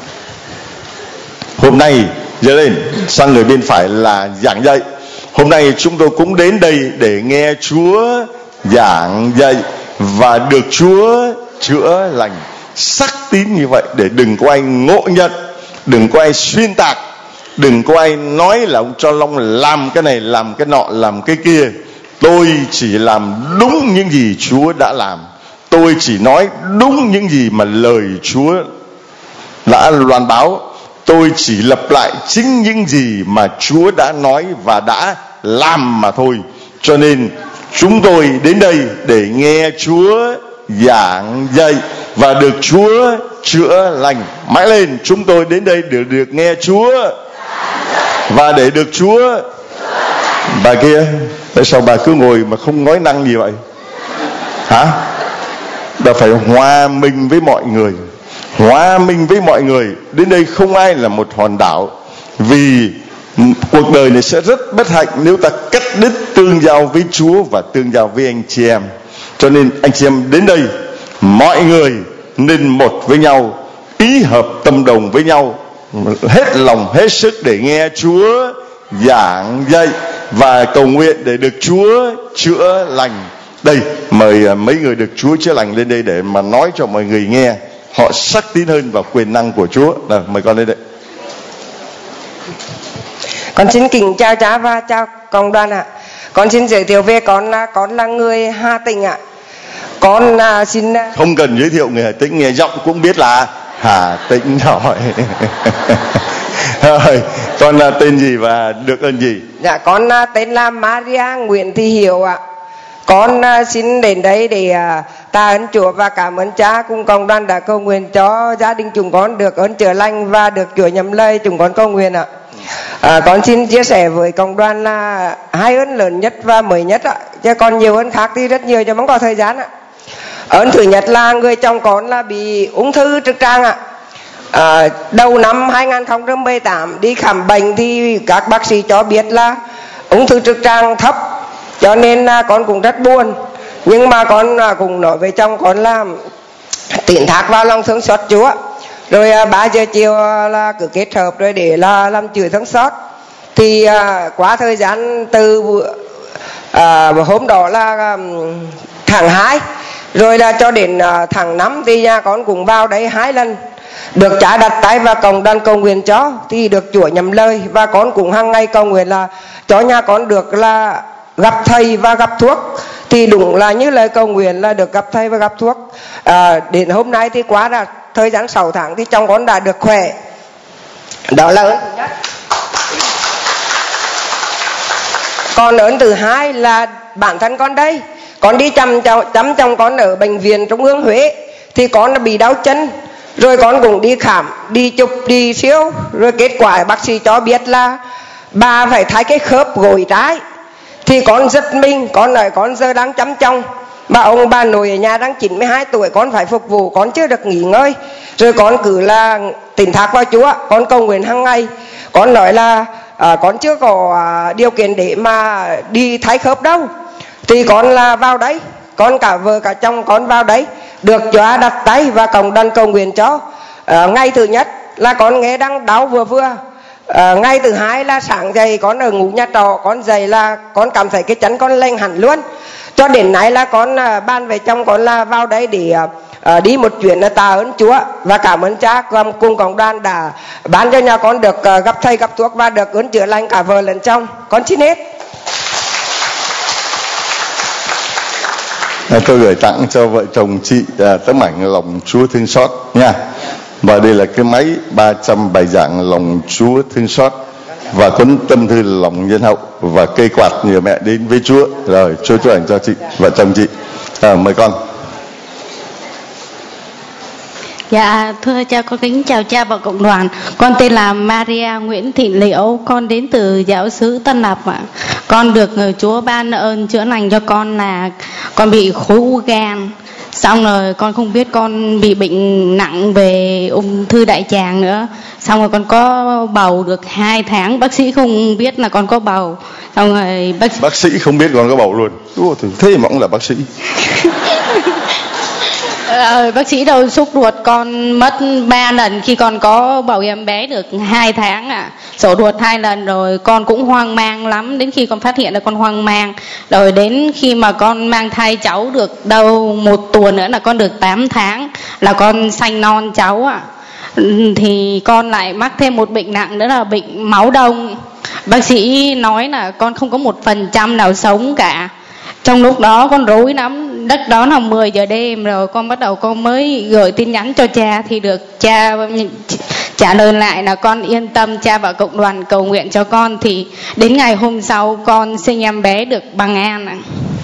Hôm nay giơ lên, sang người bên phải là giảng dạy. Hôm nay chúng tôi cũng đến đây để nghe Chúa giảng dạy và được Chúa chữa lành. Sắc tín như vậy để đừng có ai ngộ nhận, đừng có ai xuyên tạc, đừng có ai nói là ông Cho Long làm cái này, làm cái nọ, làm cái kia. Tôi chỉ làm đúng những gì Chúa đã làm. Tôi chỉ nói đúng những gì mà lời Chúa đã loan báo. Tôi chỉ lặp lại chính những gì mà Chúa đã nói và đã làm mà thôi. Cho nên chúng tôi đến đây để nghe Chúa giảng dạy và được Chúa chữa lành. Mãi lên, chúng tôi đến đây để được nghe Chúa và để được Chúa. Bà kia, tại sao bà cứ ngồi mà không nói năng gì vậy? Hả? Bà phải hòa mình với mọi người. Hòa mình với mọi người. Đến đây không ai là một hòn đảo. Vì cuộc đời này sẽ rất bất hạnh nếu ta cắt đứt tương giao với Chúa và tương giao với anh chị em. Cho nên anh chị em đến đây, mọi người nên một với nhau, ý hợp tâm đồng với nhau, hết lòng hết sức để nghe Chúa giảng dạy và cầu nguyện để được Chúa chữa lành. Đây, mời mấy người được Chúa chữa lành lên đây để mà nói cho mọi người nghe. Họ sắc tín hơn vào quyền năng của Chúa. Nào, mời con lên đây. Con xin kính chào cha và chào cộng đoàn ạ. Con xin giới thiệu về con là con là người Hà Tĩnh ạ. Con uh, xin uh... không cần giới thiệu người Hà Tĩnh, nghe giọng cũng biết là Hà Tĩnh rồi. Rồi, con là tên gì và được ơn gì? Dạ, con uh, tên là Maria Nguyễn Thị Hiểu ạ. Con uh, xin đến đây để uh, tạ ơn Chúa và cảm ơn cha cùng cộng đoàn đã cầu nguyện cho gia đình chúng con được ơn chữa lành và được Chúa nhậm lời chúng con cầu nguyện ạ. À, con xin chia sẻ với cộng đoàn là hai ơn lớn nhất và mới nhất ạ, chứ còn nhiều ơn khác thì rất nhiều cho không có thời gian ạ. Ơn thứ nhất là người chồng con là bị ung thư trực tràng ạ. À, đầu năm hai không một tám đi khám bệnh thì các bác sĩ cho biết là ung thư trực tràng thấp, cho nên là con cũng rất buồn. Nhưng mà con cũng nói với chồng con là tín thác vào lòng thương xót Chúa. Rồi à, ba giờ chiều là cứ kết hợp rồi để là làm chửi thương xót. Thì à, qua thời gian từ à, hôm đó là um, tháng hai, rồi là cho đến à, tháng năm thì nhà con cũng vào đấy hai lần. Được cha đặt tay và cộng đoàn cầu nguyện cho thì được Chúa nhậm lời, và con cũng hàng ngày cầu nguyện là cho nhà con được là gặp thầy và gặp thuốc. Thì đúng là như lời cầu nguyện là được gặp thầy và gặp thuốc. À, đến hôm nay thì quá là thời gian sáu tháng thì chồng con đã được khỏe. Đó là ơn thứ nhất. Còn ơn thứ hai là bản thân con đây. Con đi chăm, chăm chồng con ở bệnh viện Trung ương Huế. Thì con đã bị đau chân. Rồi con cũng đi khám, đi chụp, đi siêu. Rồi kết quả bác sĩ cho biết là bà phải thay cái khớp gối trái. Thì con giật mình, con nói con giờ đang chăm chồng. Bà ông bà nội ở nhà đang chín mươi hai tuổi, con phải phục vụ, con chưa được nghỉ ngơi. Rồi con cứ là tín thác vào Chúa, con cầu nguyện hàng ngày. Con nói là à, con chưa có à, điều kiện để mà đi thay khớp đâu. Thì con là vào đấy, con cả vợ cả chồng con vào đấy, được Chúa đặt tay và cộng đoàn cầu nguyện cho. À, ngày thứ nhất là con nghe đang đau vừa vừa. À, ngày thứ hai là sáng dậy con ở ngủ nhà trọ, con dậy là con cảm thấy cái chân con lành hẳn luôn. Cho đến nay là con à, ban về chồng con là vào đây để à, đi một chuyến là tạ ơn Chúa và cảm ơn cha cùng cộng đoàn đã ban cho nhà con được à, gặp thầy gặp thuốc và được ơn chữa lành cả vợ lẫn chồng. Con xin hết. À, tôi gửi tặng cho vợ chồng chị à, tấm ảnh lòng Chúa thương xót nha. Và đây là cái máy ba trăm bài giảng lòng Chúa thương xót, và cuốn tâm thư lòng nhân hậu, và cây quạt nhờ mẹ đến với Chúa. Rồi, Chúa chúc ảnh cho chị, vợ chồng chị. À, mời con. Dạ, thưa cha, con kính chào cha và cộng đoàn. Con tên là Maria Nguyễn Thị Liễu, con đến từ giáo xứ Tân Lập ạ. Con được Chúa ban ơn chữa lành cho con là con bị khối u gan. Xong rồi con không biết con bị bệnh nặng về ung thư đại tràng nữa. Xong rồi con có bầu được hai tháng, bác sĩ không biết là con có bầu. Xong rồi bác bác sĩ không biết con có bầu luôn. Ủa, thế mà cũng là bác sĩ. Ờ, bác sĩ đâu xúc ruột con mất ba lần khi con có bầu em bé được hai tháng à. Sổ ruột hai lần rồi con cũng hoang mang lắm. Đến khi con phát hiện là con hoang mang. Rồi đến khi mà con mang thai cháu được đâu một tuần nữa là con được tám tháng là con sanh non cháu ạ. À. Thì con lại mắc thêm một bệnh nặng nữa là bệnh máu đông. Bác sĩ nói là con không có một phần trăm nào sống cả. Trong lúc đó con rối lắm. Đất đó là mười giờ đêm rồi con bắt đầu con mới gửi tin nhắn cho cha thì được cha trả lời lại là con yên tâm, cha vào cộng đoàn cầu nguyện cho con. Thì đến ngày hôm sau con sinh em bé được bằng an.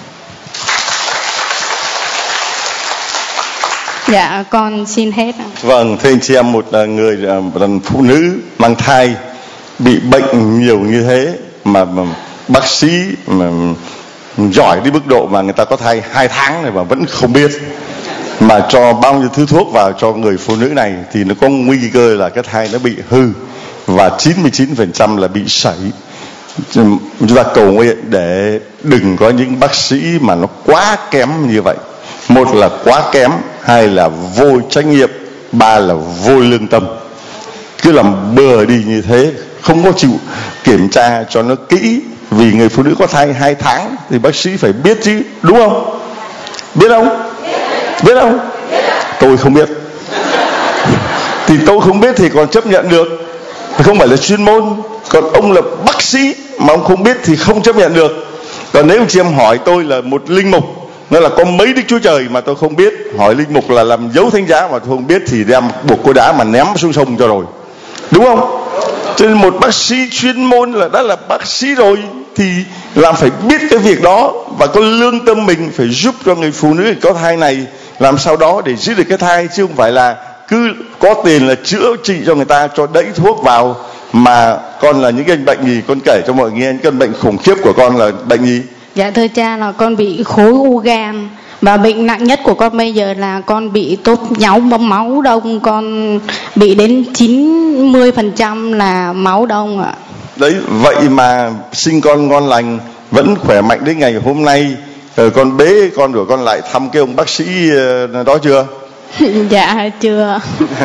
Dạ con xin hết. Vâng, thưa anh chị em, một người một phụ nữ mang thai bị bệnh nhiều như thế mà, mà bác sĩ mà giỏi đến mức độ mà người ta có thai hai tháng này mà vẫn không biết, mà cho bao nhiêu thứ thuốc vào cho người phụ nữ này thì nó có nguy cơ là cái thai nó bị hư và chín mươi chín phần trăm là bị sảy. Chúng ta cầu nguyện để đừng có những bác sĩ mà nó quá kém như vậy. Một là quá kém, hai là vô trách nhiệm, ba là vô lương tâm. Cứ làm bừa đi như thế, không có chịu kiểm tra cho nó kỹ. Vì người phụ nữ có thai hai tháng thì bác sĩ phải biết chứ, đúng không? Biết không? Biết không? Tôi không biết. Thì tôi không biết thì còn chấp nhận được, không phải là chuyên môn. Còn ông là bác sĩ mà ông không biết thì không chấp nhận được. Còn nếu chị em hỏi tôi là một linh mục, nó là có mấy Đức Chúa Trời mà tôi không biết, hỏi linh mục là làm dấu thánh giá mà tôi không biết thì đem buộc cô đá mà ném xuống sông cho rồi, đúng không? Cho nên một bác sĩ chuyên môn là đã là bác sĩ rồi thì làm phải biết cái việc đó và có lương tâm mình phải giúp cho người phụ nữ có thai này làm sao đó để giữ được cái thai, chứ không phải là cứ có tiền là chữa trị cho người ta, cho đẩy thuốc vào. Mà con là những cái bệnh gì, con kể cho mọi người nghe những căn bệnh khủng khiếp của con là bệnh gì? Dạ thưa cha là con bị khối u gan. Và bệnh nặng nhất của con bây giờ là con bị tốt nháo máu đông. Con bị đến chín mươi phần trăm là máu đông ạ. Đấy, vậy mà sinh con ngon lành, vẫn khỏe mạnh đến ngày hôm nay. Rồi con bế con rồi con lại thăm cái ông bác sĩ đó chưa? Dạ chưa.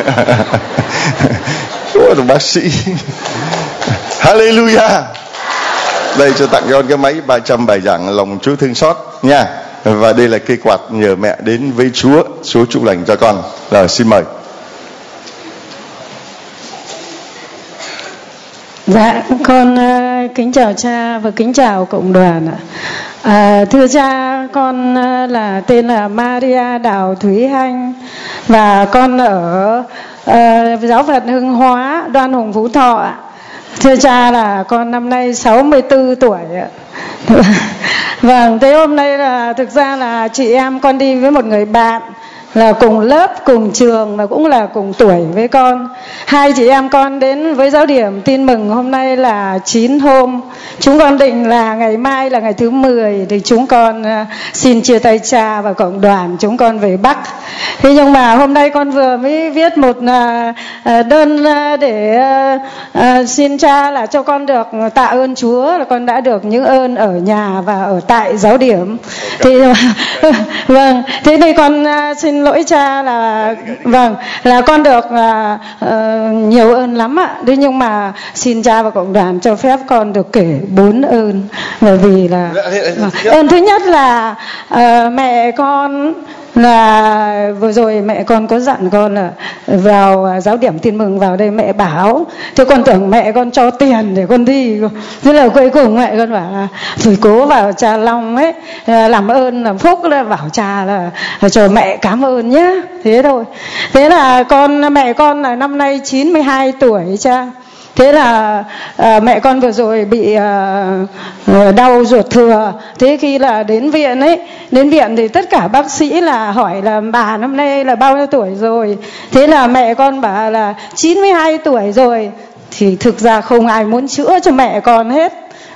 Ôi bác sĩ. Hallelujah. Đây cho tặng cho con cái máy ba trăm bài giảng lòng Chúa thương xót nha. Và đây là cây quạt nhờ mẹ đến với Chúa, Chúa chúc lành cho con. Rồi xin mời. Dạ, con uh, kính chào cha và kính chào cộng đoàn ạ. À, thưa cha, con uh, là tên là Maria Đào Thúy Hanh và con ở uh, giáo phận Hưng Hóa, Đoan Hùng, Phú Thọ ạ. Thưa cha là con năm nay sáu mươi tư tuổi ạ. Vâng, thế hôm nay là thực ra là chị em con đi với một người bạn là cùng lớp, cùng trường và cũng là cùng tuổi với con. Hai chị em con đến với giáo điểm tin mừng hôm nay là chín hôm. Chúng con định là ngày mai là ngày thứ mười thì chúng con uh, xin chia tay cha và cộng đoàn, chúng con về Bắc. Thế nhưng mà hôm nay con vừa mới viết một uh, đơn uh, để uh, uh, xin cha là cho con được tạ ơn Chúa là con đã được những ơn ở nhà và ở tại giáo điểm. Thì vâng, thế thì con uh, xin lỗi cha là vâng là con được uh, uh, nhiều ơn lắm ạ. Thế nhưng mà xin cha và cộng đoàn cho phép con được kể bốn ơn. Bởi vì là uh, ơn thứ nhất là uh, mẹ con là vừa rồi mẹ con có dặn con là vào giáo điểm tin mừng vào đây mẹ bảo, thế con tưởng mẹ con cho tiền để con đi, thế là cuối cùng mẹ con bảo là rồi cố vào cha Long ấy làm ơn làm phúc, là bảo cha là, là cho mẹ cảm ơn nhé, thế thôi. Thế là con mẹ con là năm nay chín mươi hai tuổi cha. Thế là à, mẹ con vừa rồi bị à, đau ruột thừa. Thế khi là đến viện ấy, đến viện thì tất cả bác sĩ là hỏi là bà năm nay là bao nhiêu tuổi rồi. Thế là mẹ con bảo là chín mươi hai tuổi rồi. Thì thực ra không ai muốn chữa cho mẹ con hết.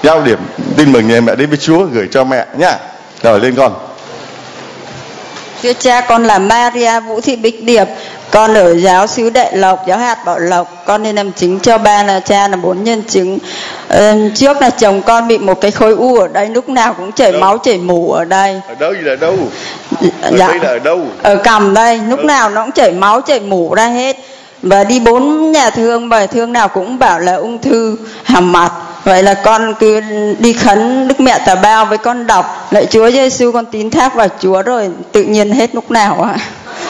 Giao điểm tin mừng nhà mẹ đến với Chúa gửi cho mẹ nhá. Rồi lên con. Thưa cha, con là Maria Vũ Thị Bích Điệp, con ở giáo xứ Đại Lộc, giáo hạt Bảo Lộc. Con nên làm chứng cho ba là cha là bốn nhân chứng. Ờ, trước là chồng con bị một cái khối u ở đây, lúc nào cũng chảy đâu? Máu chảy mủ ở đây. Ở đâu gì là đâu? Ở dạ. đây là ở đâu? Ở cằm đây, lúc ừ. nào nó cũng chảy máu chảy mủ ra hết. Và đi bốn nhà thương, và thương nào cũng bảo là ung thư hàm mặt. Vậy là con cứ đi khấn Đức Mẹ Tà Bao với con đọc lạy Chúa Giêsu, con tín thác vào Chúa rồi tự nhiên hết lúc nào ạ.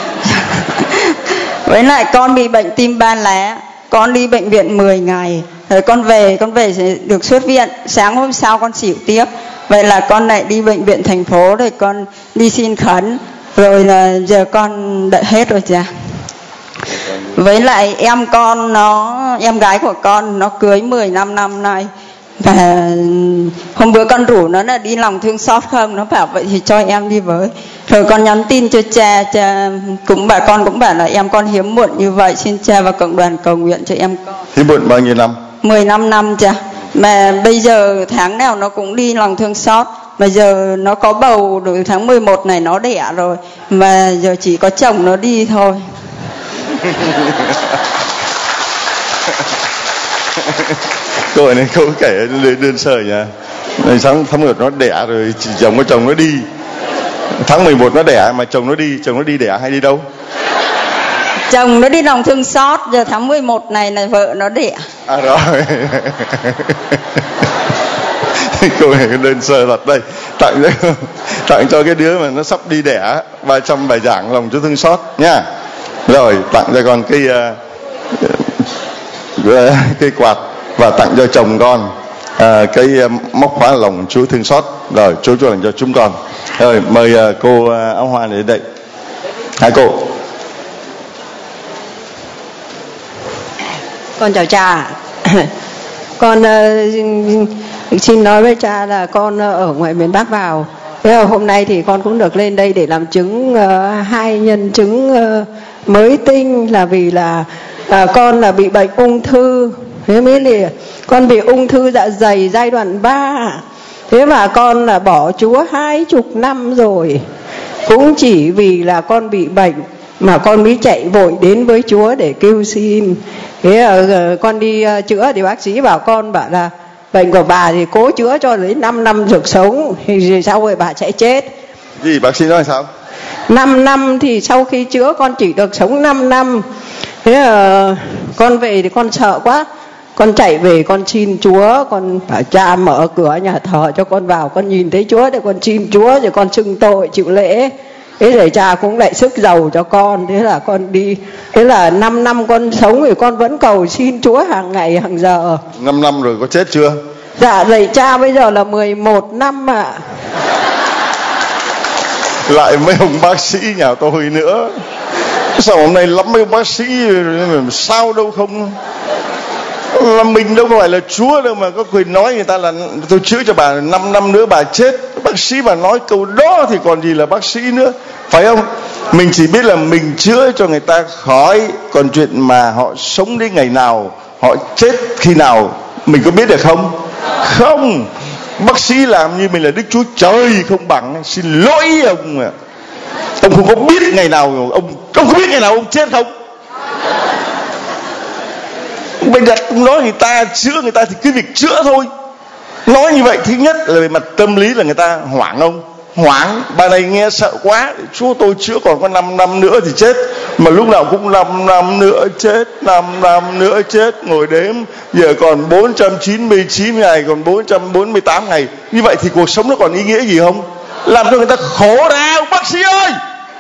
Với lại con bị bệnh tim ban lá, con đi bệnh viện mười ngày, rồi con về, con về được xuất viện, sáng hôm sau con xỉu tiếp. Vậy là con lại đi bệnh viện thành phố, rồi con đi xin khấn, rồi là giờ con đợi hết rồi cha. Với lại em con nó, em gái của con nó cưới mười lăm năm nay. Và hôm bữa con rủ nó là đi lòng thương xót không, nó bảo vậy thì cho em đi với. Rồi con nhắn tin cho cha, cha cũng bà con cũng bảo là em con hiếm muộn như vậy, xin cha và cộng đoàn cầu nguyện cho em con. Hiếm muộn bao nhiêu năm? mười lăm năm cha. Mà bây giờ tháng nào nó cũng đi lòng thương xót. Mà giờ nó có bầu từ tháng mười một này nó đẻ rồi. Mà giờ chỉ có chồng nó đi thôi. Cô này cô kể đơn sơ nha. Tháng tháng mười một nó đẻ rồi, chỉ chồng có chồng nó đi. Tháng mười một nó đẻ mà chồng nó đi, chồng nó đi đẻ hay đi đâu? Chồng nó đi lòng thương xót, giờ tháng mười một này là vợ nó đẻ. À rồi. Cô này đơn sơ thật đây. Tặng cho, tặng cho cái đứa mà nó sắp đi đẻ ba trăm bài giảng lòng Chúa thương xót nha. Rồi tặng cho con cái uh, cây quạt, và tặng cho chồng con uh, cái uh, móc khóa lòng Chúa thương xót. Rồi Chúa chúc lành cho chúng con. Rồi mời uh, cô uh, áo hoa đến đây. Hai cô. Con chào cha. Con uh, xin nói với cha là con ở ngoài miền Bắc vào. Thế là hôm nay thì con cũng được lên đây để làm chứng uh, hai nhân chứng uh, mới tinh, là vì là uh, con là bị bệnh ung thư. Thế mới thì con bị ung thư dạ dày giai đoạn ba. Thế mà con là bỏ Chúa hai chục năm rồi, cũng chỉ vì là con bị bệnh mà con mới chạy vội đến với Chúa để kêu xin. Thế là con đi uh, chữa thì bác sĩ bảo con bảo là bệnh của bà thì cố chữa cho đến năm năm được sống, thì sau rồi bà sẽ chết. Gì bác sĩ nói sao? năm năm thì sau khi chữa con chỉ được sống năm năm. Thế là con về thì con sợ quá, con chạy về con xin Chúa, con bảo cha mở cửa nhà thờ cho con vào, con nhìn thấy Chúa để con xin Chúa, rồi con xưng tội chịu lễ. Thế rồi cha cũng lại sức giàu cho con. Thế là con đi, thế là năm năm con sống thì con vẫn cầu xin Chúa hàng ngày hàng giờ. Năm năm rồi có chết chưa? Dạ vậy cha bây giờ là mười một năm ạ. À. Lại mấy ông bác sĩ nhà tôi nữa. Sao hôm nay lắm mấy ông bác sĩ sao đâu không? Là mình đâu phải là Chúa đâu mà có quyền nói người ta là tôi chữa cho bà năm năm nữa bà chết. Bác sĩ mà nói câu đó thì còn gì là bác sĩ nữa, phải không? Mình chỉ biết là mình chữa cho người ta khỏi, còn chuyện mà họ sống đến ngày nào, họ chết khi nào, mình có biết được không? Không. Bác sĩ làm như mình là Đức Chúa Trời không bằng. Xin lỗi ông ạ. Ông không có biết ngày nào ông ông có biết ngày nào ông chết không? Bây giờ ông nói người ta chữa người ta thì cứ việc chữa thôi. Nói như vậy thứ nhất là về mặt tâm lý là người ta hoảng không? Hoảng. Bà này nghe sợ quá. Chúa tôi chữa còn có năm năm nữa thì chết. Mà lúc nào cũng năm năm nữa chết, năm năm nữa chết. Ngồi đếm. Giờ còn bốn trăm chín mươi chín ngày, còn bốn trăm bốn mươi tám ngày. Như vậy thì cuộc sống nó còn ý nghĩa gì không? Làm cho người ta khổ ra. Bác sĩ ơi,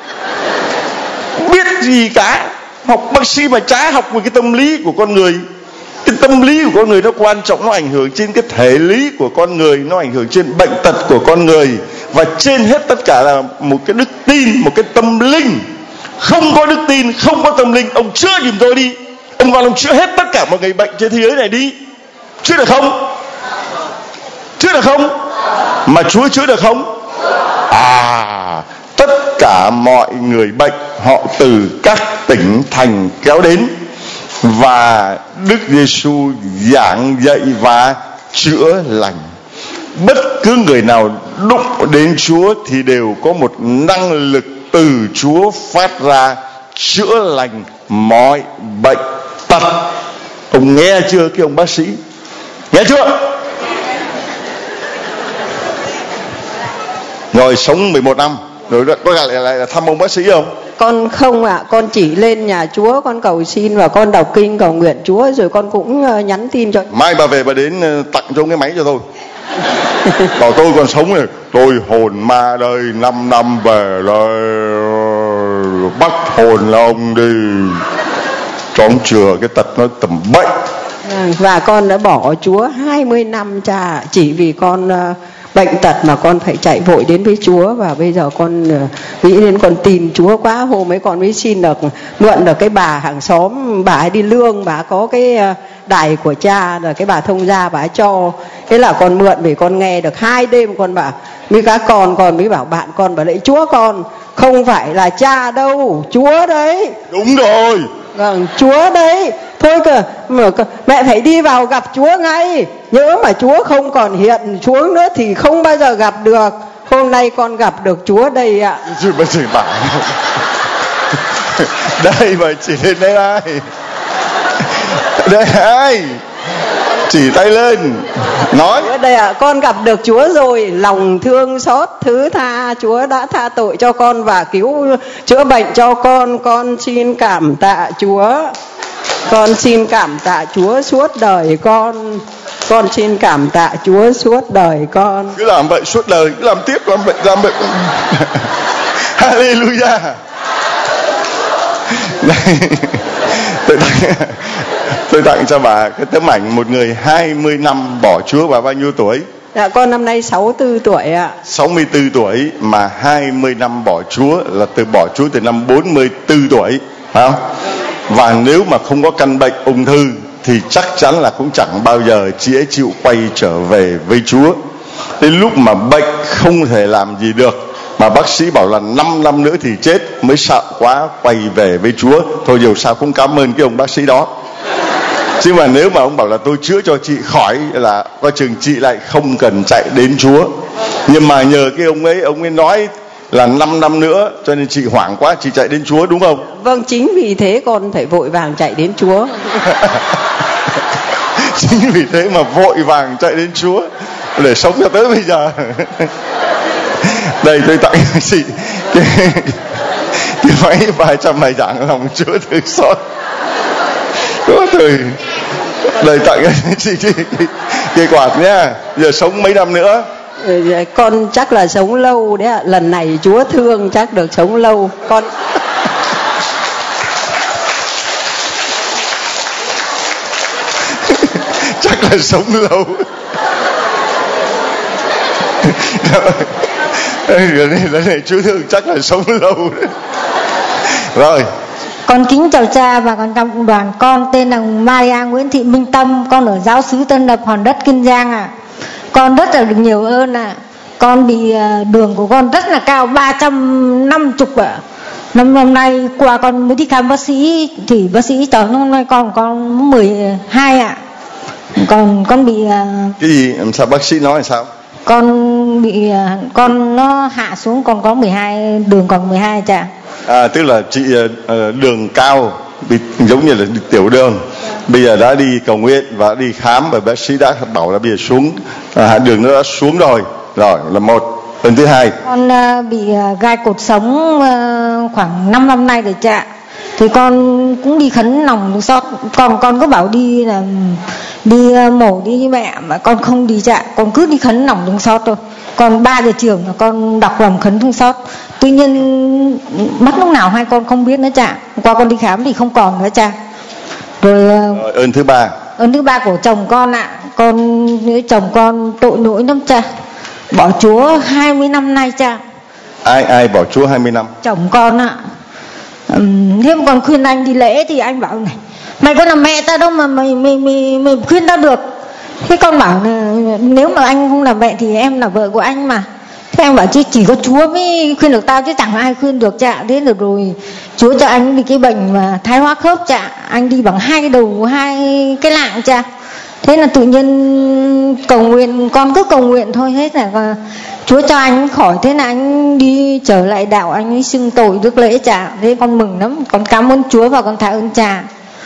biết gì cả. Học bác sĩ mà chả học về cái tâm lý của con người. Cái tâm lý của con người nó quan trọng, nó ảnh hưởng trên cái thể lý của con người, nó ảnh hưởng trên bệnh tật của con người, và trên hết tất cả là một cái đức tin, một cái tâm linh. Không có đức tin, không có tâm linh, ông chữa giùm tôi đi. Ông vào ông chữa hết tất cả mọi người bệnh trên thế giới này đi. Chữa được không? Chữa được không? Mà Chúa chữa được không? À, tất cả mọi người bệnh họ từ các tỉnh thành kéo đến, và Đức Giêsu giảng dạy và chữa lành. bất cứ người nào đụng đến Chúa thì đều có một năng lực từ Chúa phát ra chữa lành mọi bệnh tật. Ông nghe chưa cái ông bác sĩ? Nghe chưa? Rồi sống mười một năm rồi có lại lại là thăm ông bác sĩ không? Con không ạ, à, con chỉ lên nhà Chúa con cầu xin và con đọc kinh cầu nguyện Chúa, rồi con cũng uh, nhắn tin cho. Mai bà về bà đến uh, tặng cho cái máy cho tôi. Bảo tôi còn sống này, tôi hồn ma đây, năm năm về đây, bắt hồn là ông đi, cho ông chừa cái tật nó tầm bậy. Và con đã bỏ Chúa hai mươi năm cha, chỉ vì con uh, bệnh tật mà con phải chạy vội đến với Chúa. Và bây giờ con uh, nghĩ đến con tin Chúa quá. Hôm ấy con mới xin được mượn được cái bà hàng xóm, bà ấy đi lương, bà có cái uh, đài của cha, rồi cái bà thông gia bà ấy cho. Thế là con mượn vì con nghe được hai đêm. Con bảo mới các con con mới bảo bạn con, bảo lạy Chúa con không phải là cha đâu, Chúa đấy. Đúng rồi. Vâng, Chúa đấy. Thôi cơ, mẹ phải đi vào gặp Chúa ngay. Nhớ mà Chúa không còn hiện xuống nữa thì không bao giờ gặp được. Hôm nay con gặp được Chúa đây ạ. Chứ bà chỉ bảo đây mà chỉ lên đây ai? Đây ai? Chỉ tay lên nói ở đây ạ, à, con gặp được Chúa rồi, lòng thương xót thứ tha, Chúa đã tha tội cho con và cứu chữa bệnh cho con. Con xin cảm tạ Chúa, con xin cảm tạ Chúa suốt đời con, con xin cảm tạ Chúa suốt đời con. Cứ làm vậy suốt đời, cứ làm tiếp, làm vậy, làm vậy. Hallelujah. Đây, tôi tặng, tôi tặng cho bà cái tấm ảnh một người hai mươi năm bỏ Chúa. Bà bao nhiêu tuổi? Dạ con năm nay sáu mươi tư tuổi ạ. sáu mươi tư tuổi mà hai mươi năm bỏ Chúa là từ bỏ Chúa từ năm bốn mươi tư tuổi, phải không? Và nếu mà không có căn bệnh ung thư thì chắc chắn là cũng chẳng bao giờ chị ấy chịu quay trở về với Chúa. Đến lúc mà bệnh không thể làm gì được mà bác sĩ bảo là năm năm nữa thì chết, mới sợ quá quay về với Chúa. Thôi dù sao cũng cảm ơn cái ông bác sĩ đó. Chứ mà nếu mà ông bảo là tôi chữa cho chị khỏi là coi chừng chị lại không cần chạy đến Chúa. Nhưng mà nhờ cái ông ấy, ông ấy nói là năm năm nữa cho nên chị hoảng quá, chị chạy đến Chúa, đúng không? Vâng, chính vì thế con phải vội vàng chạy đến Chúa. Chính vì thế mà vội vàng chạy đến Chúa để sống cho tới bây giờ. Đây tôi tặng cho chị cái, cái máy vài trăm bài giảng lòng Chúa thương xót. Có thời đây tặng cho chị cái, cái, cái quạt nhá. Giờ sống mấy năm nữa? Con chắc là sống lâu đấy ạ. Lần này Chúa thương chắc được sống lâu. Con chắc là sống lâu. Đây này Chúa thương chắc là sống lâu đấy. Rồi. Con kính chào cha và con trong đoàn. Con tên là Maria Nguyễn Thị Minh Tâm, con ở giáo xứ Tân Lập, Hòn Đất, Kiên Giang ạ. À. Con rất là được nhiều ơn ạ. À. Con bị đường của con rất là cao, ba trăm năm mươi ạ. À. Năm hôm nay qua con mới đi khám bác sĩ thì bác sĩ cho hôm nay con con mười hai ạ. À. Còn con bị cái gì? Làm sao bác sĩ nói là sao? Con bị con nó hạ xuống, con có mười hai, đường còn mười hai cha. À, tức là chị đường cao, bị giống như là tiểu đường. Bây giờ đã đi cầu nguyện và đi khám và bác sĩ đã bảo là bây giờ xuống à, đường nó đã xuống rồi. Rồi là một. Lần thứ hai, con uh, bị uh, gai cột sống uh, khoảng năm năm nay rồi cha. Thì con cũng đi khấn lòng xót. Còn con có bảo đi là đi uh, mổ đi với mẹ mà con không đi cha. Con cứ đi khấn lòng thương xót thôi. Còn ba giờ chiều là con đọc lòng khấn thương xót. Tuy nhiên mất lúc nào hai con không biết nữa cha. Qua con đi khám thì không còn nữa cha. Rồi, uh, rồi ơn thứ ba. Ơn thứ ba của chồng con ạ. À. Con với chồng con tội lỗi lắm cha. Bỏ Chúa hai mươi năm nay cha. Ai ai bỏ Chúa hai mươi năm? Chồng con ạ. À. Uhm, thế mà còn khuyên anh đi lễ thì anh bảo này, mày có làm mẹ ta đâu mà mày mày mày, mày khuyên tao được. Thế con bảo là nếu mà anh không làm mẹ thì em là vợ của anh mà. Thế anh bảo chứ chỉ có Chúa mới khuyên được tao chứ chẳng ai khuyên được cha. Thế rồi rồi Chúa cho anh bị cái bệnh mà thoái hóa khớp cha. Anh đi bằng hai cái đầu hai cái lạng cha. Thế là tự nhiên cầu nguyện, con cứ cầu nguyện thôi, hết là Chúa cho anh khỏi. Thế là anh đi trở lại đạo, anh ấy xưng tội rước lễ Cha. Thế con mừng lắm, con cảm ơn Chúa và con tạ ơn Cha.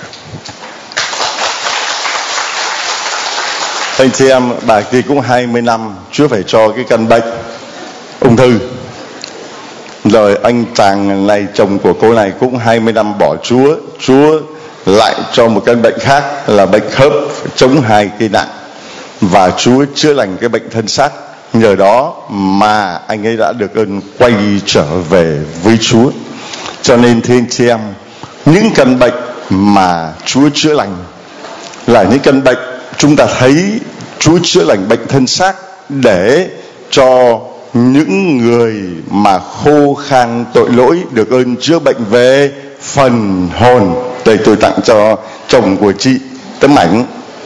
Anh chị em, bà kia cũng hai mươi năm Chúa phải cho cái căn bệnh ung thư. Rồi anh chàng này, chồng của cô này cũng hai mươi năm bỏ Chúa, Chúa lại cho một căn bệnh khác là bệnh khớp, chống hai cây nặng, và Chúa chữa lành cái bệnh thân xác. Nhờ đó mà anh ấy đã được ơn quay trở về với Chúa. Cho nên thưa anh chị em, những căn bệnh mà Chúa chữa lành là những căn bệnh chúng ta thấy Chúa chữa lành bệnh thân xác để cho những người mà khô khan tội lỗi được ơn chữa bệnh về phần hồn. Đây tôi tặng cho chồng của chị tấm ảnh.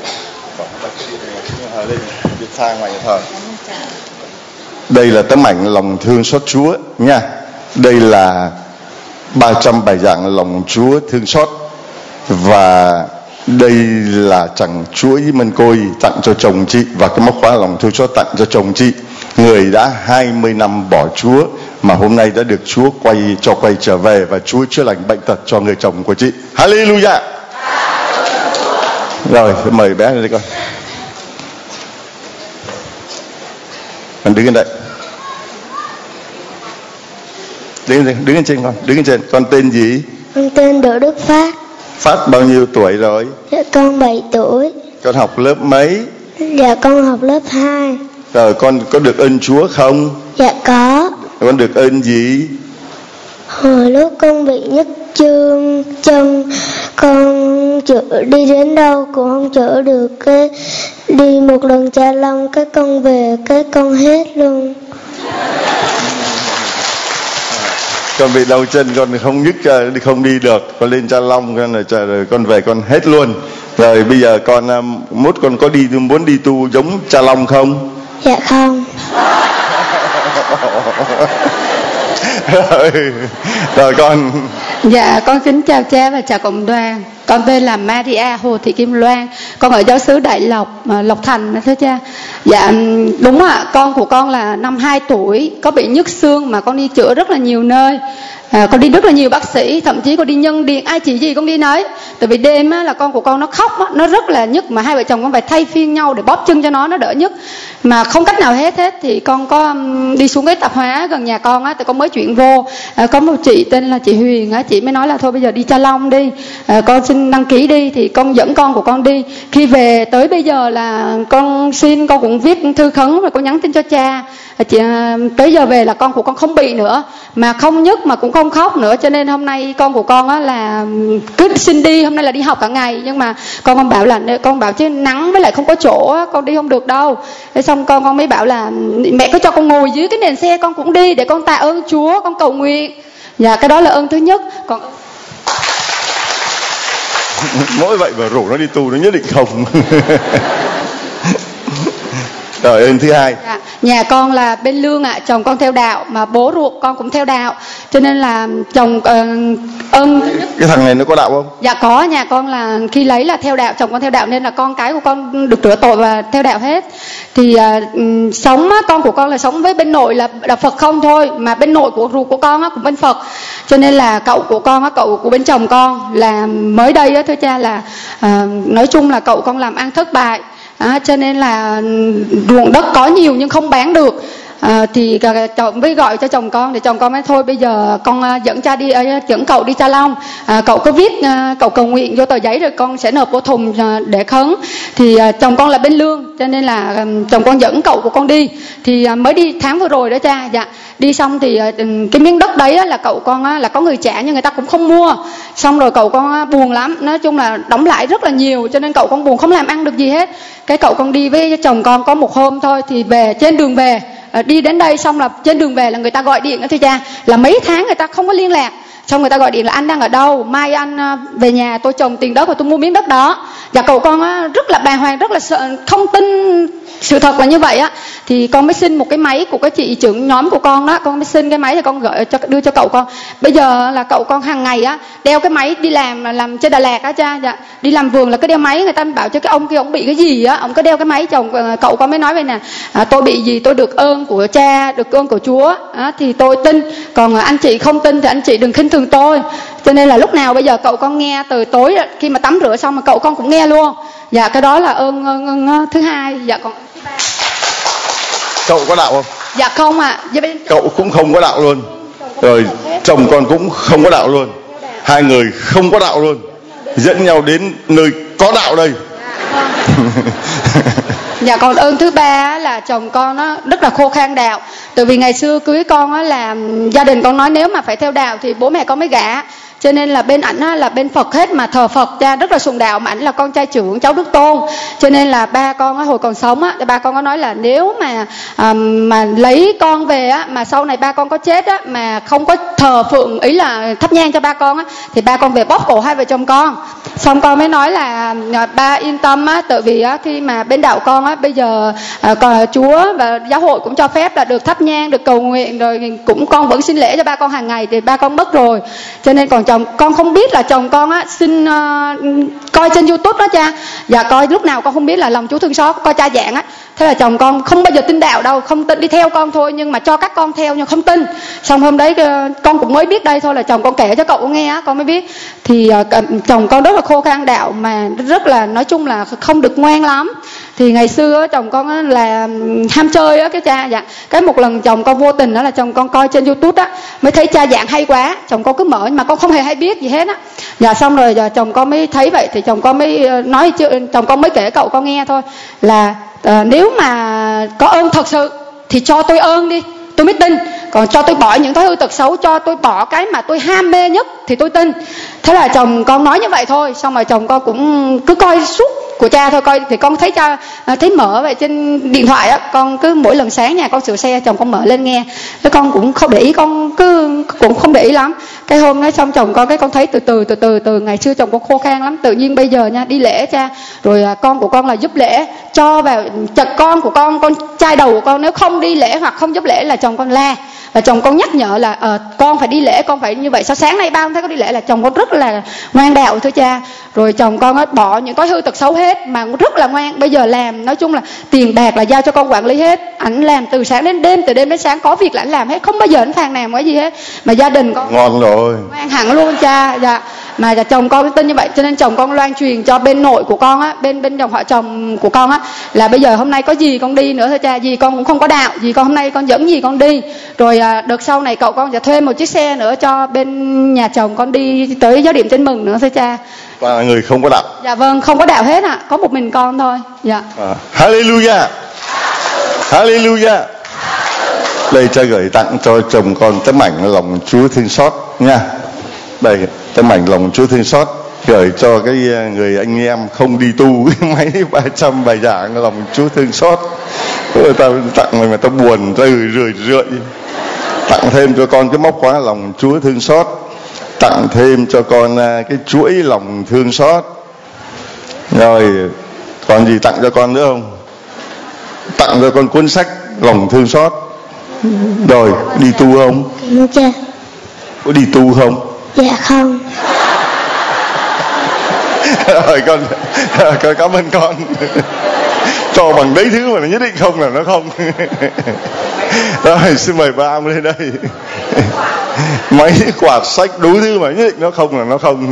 Đây là tấm ảnh lòng thương xót Chúa nha. Đây là ba trăm bài giảng lòng Chúa thương xót. Và đây là chẳng chuỗi mân côi tặng cho chồng chị, và cái móc khóa lòng thương xót tặng cho chồng chị, người đã hai mươi năm bỏ Chúa mà hôm nay đã được Chúa quay cho quay trở về, và Chúa chữa lành bệnh tật cho người chồng của chị. Hallelujah. Rồi mời bé lên đây con. Con đứng lên đây. Đứng lên, đứng lên trên con, đứng lên trên. Con tên gì? Con tên Đỗ Đức Phát. Phát bao nhiêu tuổi rồi? Dạ con bảy tuổi. Con học lớp mấy? Dạ con học lớp hai. Rồi con có được ơn Chúa không? Dạ có. Con được ơn gì? Hồi lúc con bị nhức chân chân, con chữa đi đến đâu cũng không chữa được, cái đi một lần Cha Long cái con về cái con hết luôn. Con bị đau chân, con không nhức, không đi được, con lên Cha Long, con rồi, rồi con về con hết luôn. Rồi bây giờ con mốt con có đi muốn đi tu giống Cha Long không? Dạ không. rồi, rồi con. Dạ con kính chào Cha và chào cộng đoàn. Con tên là Maria Hồ Thị Kim Loan. Con ở giáo xứ Đại Lộc, Lộc Thành thưa Cha. Dạ đúng ạ, con của con là năm hai tuổi có bị nhức xương mà con đi chữa rất là nhiều nơi. À, con đi rất là nhiều bác sĩ, thậm chí con đi nhân điện, ai chỉ gì con đi nấy. Tại vì đêm á, là con của con nó khóc á, nó rất là nhức, mà hai vợ chồng con phải thay phiên nhau để bóp chân cho nó nó đỡ nhức, mà không cách nào hết hết. Thì con có um, đi xuống cái tạp hóa gần nhà con á, thì con mới chuyển vô, à, có một chị tên là chị Huyền á, chị mới nói là thôi bây giờ đi Cha Long đi, à, con xin đăng ký đi. Thì con dẫn con của con đi. Khi về tới bây giờ là con xin, con cũng viết thư khấn và con nhắn tin cho cha. Chị, tới giờ về là con của con không bị nữa, mà không nhức mà cũng không khóc nữa. Cho nên hôm nay con của con á là cứ xin đi, hôm nay là đi học cả ngày, nhưng mà con con bảo là con bảo chứ nắng với lại không có chỗ á, con đi không được đâu. Thế xong con con mới bảo là mẹ cứ cho con ngồi dưới cái nền xe con cũng đi để con tạ ơn Chúa, con cầu nguyện. Dạ cái đó là ơn thứ nhất. Còn mỗi vậy mà rủ nó đi tu nó nhất định không. Rồi ơn thứ hai. Dạ, nhà con là bên Lương ạ, à, chồng con theo đạo mà bố ruột con cũng theo đạo, cho nên là chồng uh, ơn. Cái thằng này nó có đạo không? Dạ có, nhà con là khi lấy là theo đạo, chồng con theo đạo, nên là con cái của con được rửa tội và theo đạo hết. Thì uh, sống á, con của con là sống với bên nội là, là Phật không thôi, mà bên nội của ruột của con á, cũng bên Phật. Cho nên là cậu của con á, cậu của bên chồng con là mới đây á thưa cha là uh, nói chung là cậu con làm ăn thất bại. À, cho nên là ruộng đất có nhiều nhưng không bán được. À, thì chồng mới gọi cho chồng con, thì chồng con nói thôi bây giờ con dẫn cha đi, dẫn cậu đi Cha Long, à, cậu có viết cậu cầu nguyện vô tờ giấy rồi con sẽ nộp vô thùng để khấn. Thì chồng con là bên Lương, cho nên là chồng con dẫn cậu của con đi. Thì mới đi tháng vừa rồi đó cha. Dạ đi xong thì cái miếng đất đấy là cậu con là có người trả nhưng người ta cũng không mua. Xong rồi cậu con buồn lắm, nói chung là đóng lại rất là nhiều, cho nên cậu con buồn không làm ăn được gì hết. Cái cậu con đi với chồng con có một hôm thôi, thì về trên đường về đi đến đây xong là trên đường về là người ta gọi điện đó thưa cha, là mấy tháng người ta không có liên lạc. Xong người ta gọi điện là anh đang ở đâu, mai anh về nhà tôi trồng tiền đất và tôi mua miếng đất đó. Dạ cậu con á, rất là bàng hoàng, rất là sợ, không tin sự thật là như vậy á. Thì con mới xin một cái máy của cái chị trưởng nhóm của con đó, con mới xin cái máy thì con gửi cho đưa cho cậu con. Bây giờ là cậu con hàng ngày á đeo cái máy đi làm làm trên Đà Lạt á cha. Dạ, đi làm vườn là cái đeo máy, người ta bảo cho cái ông kia ông bị cái gì á, ông có đeo cái máy. Chồng cậu con mới nói vậy nè, à, tôi bị gì tôi được ơn của cha, được ơn của Chúa à, thì tôi tin, còn anh chị không tin thì anh chị đừng khinh thường tôi. Cho nên là lúc nào bây giờ cậu con nghe từ tối khi mà tắm rửa xong mà cậu con cũng nghe luôn. Dạ cái đó là ơn, ơn, ơn, ơn thứ hai. Dạ còn thứ ba. Cậu có đạo không? Dạ không ạ. À. Cậu cũng không có đạo luôn. Rồi chồng con cũng không có đạo luôn. Hai người không có đạo luôn, dẫn nhau đến nơi có đạo đây. Dạ còn ơn thứ ba là chồng con nó rất là khô khan đạo. Tại vì ngày xưa cưới con á là gia đình con nói nếu mà phải theo đạo thì bố mẹ con mới gả. Cho nên là bên ảnh là bên Phật hết, mà thờ Phật, cha rất là sùng đạo, mà ảnh là con trai trưởng cháu Đức Tôn. Cho nên là ba con hồi còn sống á, ba con có nói là nếu mà à, mà lấy con về á, mà sau này ba con có chết á, mà không có thờ phượng, ý là thắp nhang cho ba con á, thì ba con về bóp cổ hai vợ chồng con. Xong con mới nói là ba yên tâm á, tại vì á, khi mà bên đạo con á, bây giờ à, còn Chúa và giáo hội cũng cho phép là được thắp nhang, được cầu nguyện, rồi cũng con vẫn xin lễ cho ba con hàng ngày, thì ba con mất rồi. Cho nên còn chồng con không biết là chồng con á xin uh, coi trên YouTube đó cha. Dạ coi lúc nào con không biết là lòng Chúa thương xót, coi cha giảng á. Thế là chồng con không bao giờ tin đạo đâu, không tin, đi theo con thôi nhưng mà cho các con theo nhưng không tin. Xong hôm đấy uh, con cũng mới biết đây thôi, là chồng con kể cho cậu nghe á, con mới biết. Thì uh, chồng con rất là khô khan đạo, mà rất là nói chung là không được ngoan lắm. Thì ngày xưa chồng con á, là ham chơi á cái cha. Dạ cái một lần chồng con vô tình đó là chồng con coi trên YouTube á, mới thấy cha giảng hay quá, chồng con cứ mở nhưng mà con không hề hay biết gì hết á. Dạ xong rồi giờ chồng con mới thấy vậy thì chồng con mới nói, chồng con mới kể cậu con nghe thôi là uh, nếu mà có ơn thật sự thì cho tôi ơn đi, tôi mới tin. Còn cho tôi bỏ những thói hư tật xấu, cho tôi bỏ cái mà tôi ham mê nhất thì tôi tin. Thế là chồng con nói như vậy thôi. Xong rồi chồng con cũng cứ coi suốt của cha thôi, coi thì con thấy cha thấy mở vậy trên điện thoại á, con cứ mỗi lần sáng nhà con sửa xe chồng con mở lên nghe. Thế con cũng không để ý, con cứ cũng không để ý lắm. Cái hôm nói xong chồng con cái con thấy từ từ từ từ từ ngày xưa chồng con khô khan lắm, tự nhiên bây giờ nha đi lễ cha, rồi con của con là giúp lễ cho vào chật con của con, con trai đầu của con nếu không đi lễ hoặc không giúp lễ là chồng con la. Và chồng con nhắc nhở là ờ, con phải đi lễ, con phải như vậy. Sao sáng nay ba không thấy có đi lễ, là chồng con rất là ngoan đạo thưa cha. Rồi chồng con á, bỏ những thói hư tật xấu hết mà rất là ngoan. Bây giờ làm nói chung là tiền bạc là giao cho con quản lý hết. Ảnh làm từ sáng đến đêm, từ đêm đến sáng có việc là ảnh làm hết, không bao giờ ảnh phàn nàn cái gì hết. Mà gia đình con ngon rồi, ngoan hẳn luôn cha. Dạ mà chồng con tin như vậy, cho nên chồng con loan truyền cho bên nội của con á, bên bên dòng họ chồng của con á, là bây giờ hôm nay có gì con đi nữa thôi cha, gì con cũng không có đạo, gì con hôm nay con dẫn gì con đi. Rồi à, đợt sau này cậu con sẽ thuê một chiếc xe nữa cho bên nhà chồng con đi tới giáo điểm Tin Mừng nữa thôi cha. Và người không có đạo. Dạ vâng, không có đạo hết ạ, à. Có một mình con thôi. Dạ. À, hallelujah, hallelujah. Đây cha gửi tặng cho chồng con tấm ảnh lòng Chúa thương xót nha. Đây tấm ảnh lòng Chúa thương xót gửi cho cái người anh em không đi tu cái máy ba trăm bài giảng lòng Chúa thương xót. Người ta tặng người mà ta buồn, ta rười rượi rượi. Tặng thêm cho con cái móc khóa lòng Chúa thương xót. Tặng thêm cho con cái chuỗi lòng thương xót. Rồi còn gì tặng cho con nữa không? Tặng cho con cuốn sách lòng thương xót. Rồi đi tu không? Dạ. Có đi tu không? Dạ không. Rồi con, con cảm ơn con. Cho bằng đấy thứ mà nó nhất định không là nó không. Rồi xin mời ba ông lên đây. Mấy quạt sách đủ thứ mà nhất định nó không là nó không.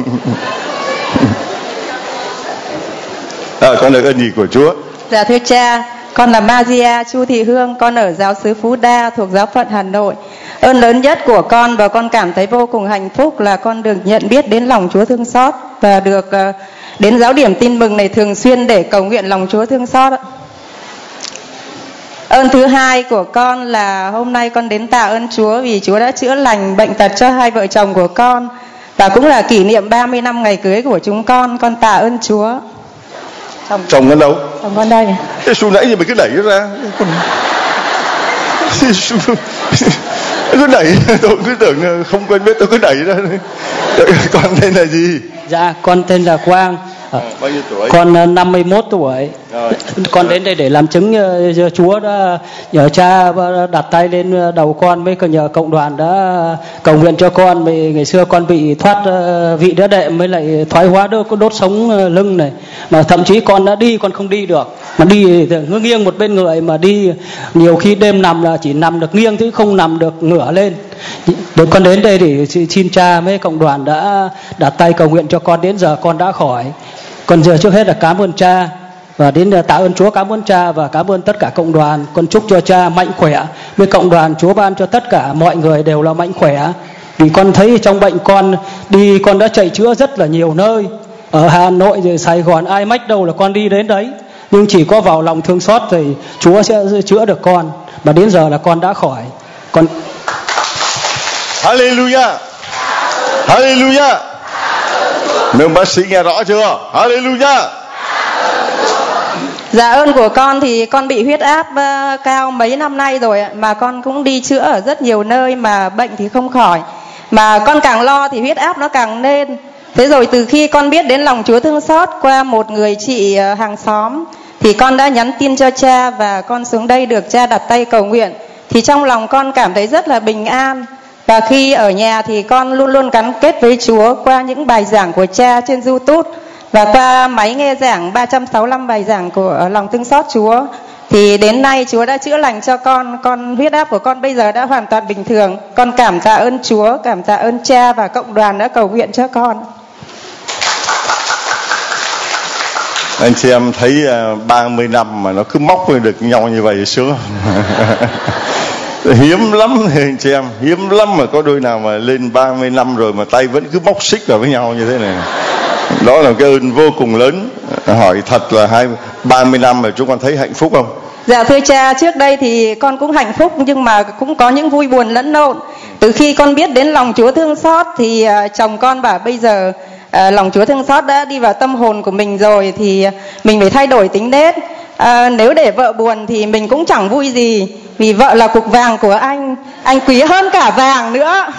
À, con được ơn gì của Chúa? Dạ thưa cha, con là Maria Chu Thị Hương, con ở giáo xứ Phú Đa thuộc giáo phận Hà Nội. Ơn lớn nhất của con và con cảm thấy vô cùng hạnh phúc là con được nhận biết đến lòng Chúa thương xót và được uh, đến giáo điểm Tin Mừng này thường xuyên để cầu nguyện lòng Chúa thương xót. Ơn thứ hai của con là hôm nay con đến tạ ơn Chúa vì Chúa đã chữa lành bệnh tật cho hai vợ chồng của con, và cũng là kỷ niệm ba mươi năm ngày cưới của chúng con. Con tạ ơn Chúa. Chồng, chồng con đâu? Chồng con đây. Thế xu nãy giờ mày cứ đẩy nó ra. Cứ đẩy, tôi cứ tưởng không quen biết, tôi cứ đẩy ra. Con tên là gì? Dạ, con tên là Quang. À, bao nhiêu tuổi? Con năm mươi mốt tuổi. Rồi. Con đến đây để làm chứng uh, Chúa đã nhờ cha đặt tay lên đầu con, mới nhờ cộng đoàn đã cầu nguyện cho con. Vì ngày xưa con bị thoát uh, vị đỡ đệm, mới lại thoái hóa đốt, đốt sống uh, lưng này, mà thậm chí con đã đi con không đi được, mà đi ngước nghiêng một bên người, mà đi nhiều khi đêm nằm là chỉ nằm được nghiêng chứ không nằm được ngửa lên. Để con đến đây để xin cha mấy cộng đoàn đã đặt tay cầu nguyện cho con, đến giờ con đã khỏi. Còn giờ trước hết là cảm ơn cha, và đến tạ ơn Chúa, cảm ơn cha và cảm ơn tất cả cộng đoàn. Con chúc cho cha mạnh khỏe, với cộng đoàn Chúa ban cho tất cả mọi người đều là mạnh khỏe. Vì con thấy trong bệnh con đi, con đã chạy chữa rất là nhiều nơi, ở Hà Nội rồi Sài Gòn, ai mách đâu là con đi đến đấy, nhưng chỉ có vào lòng thương xót thì Chúa sẽ chữa được con, mà đến giờ là con đã khỏi. Con Hallelujah, Hallelujah. Mấy ông bác sĩ nghe rõ chưa? Hallelujah. Dạ, ơn của con thì con bị huyết áp uh, cao mấy năm nay rồi, mà con cũng đi chữa ở rất nhiều nơi mà bệnh thì không khỏi, mà con càng lo thì huyết áp nó càng lên. Thế rồi từ khi con biết đến lòng Chúa thương xót qua một người chị uh, hàng xóm, thì con đã nhắn tin cho cha và con xuống đây được cha đặt tay cầu nguyện, thì trong lòng con cảm thấy rất là bình an. Và khi ở nhà thì con luôn luôn gắn kết với Chúa qua những bài giảng của cha trên YouTube và qua máy nghe giảng ba trăm sáu mươi lăm bài giảng của lòng thương xót Chúa. Thì đến nay Chúa đã chữa lành cho con, con huyết áp của con bây giờ đã hoàn toàn bình thường. Con cảm tạ ơn Chúa, cảm tạ ơn cha và cộng đoàn đã cầu nguyện cho con. Anh chị em thấy ba mươi năm mà nó cứ móc được nhau như vậy sướng không? Hiếm lắm thì anh chị em, hiếm lắm mà có đôi nào mà lên ba mươi năm rồi mà tay vẫn cứ móc xích vào với nhau như thế này. Đó là cái ơn vô cùng lớn. Hỏi thật là hai ba mươi năm mà chúng con thấy hạnh phúc không? Dạ thưa cha, trước đây thì con cũng hạnh phúc, nhưng mà cũng có những vui buồn lẫn lộn. Từ khi con biết đến lòng Chúa thương xót thì uh, chồng con bảo bây giờ uh, lòng Chúa thương xót đã đi vào tâm hồn của mình rồi, thì mình phải thay đổi tính nết. Uh, nếu để vợ buồn thì mình cũng chẳng vui gì, vì vợ là cục vàng của anh, anh quý hơn cả vàng nữa.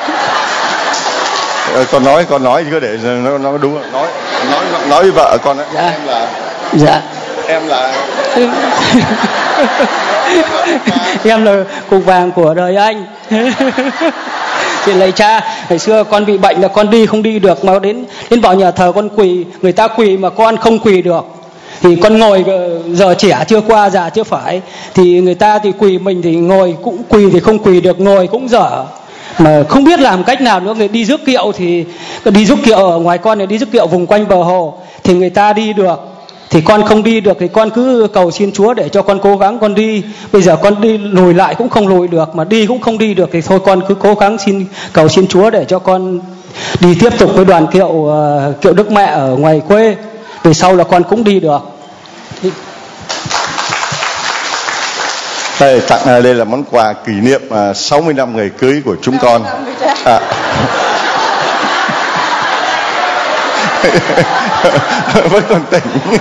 Con nói, con nói chứ có để nó, nó đúng không? Nói, nói, nói với vợ con ấy. Dạ. Em là, dạ. Em là, em là cục vàng của đời anh. Thì lạy cha, ngày xưa con bị bệnh là con đi không đi được, mà đến đến vào nhà thờ con quỳ, người ta quỳ mà con không quỳ được. Thì con ngồi, giờ trẻ chưa qua già chưa phải, thì người ta thì quỳ, mình thì ngồi cũng quỳ thì không quỳ được, ngồi cũng dở, mà không biết làm cách nào nữa. Người đi rước kiệu thì đi rước kiệu ở ngoài con này, đi rước kiệu vùng quanh bờ hồ thì người ta đi được, thì con không đi được, thì con cứ cầu xin Chúa để cho con cố gắng con đi. Bây giờ con đi lùi lại cũng không lùi được, mà đi cũng không đi được, thì thôi con cứ cố gắng xin cầu xin Chúa để cho con đi tiếp tục với đoàn kiệu uh, kiệu Đức Mẹ ở ngoài quê, về sau là con cũng đi được. Đây, tặng đây là món quà kỷ niệm uh, sáu mươi năm ngày cưới của chúng con. À. Vẫn còn tỉnh.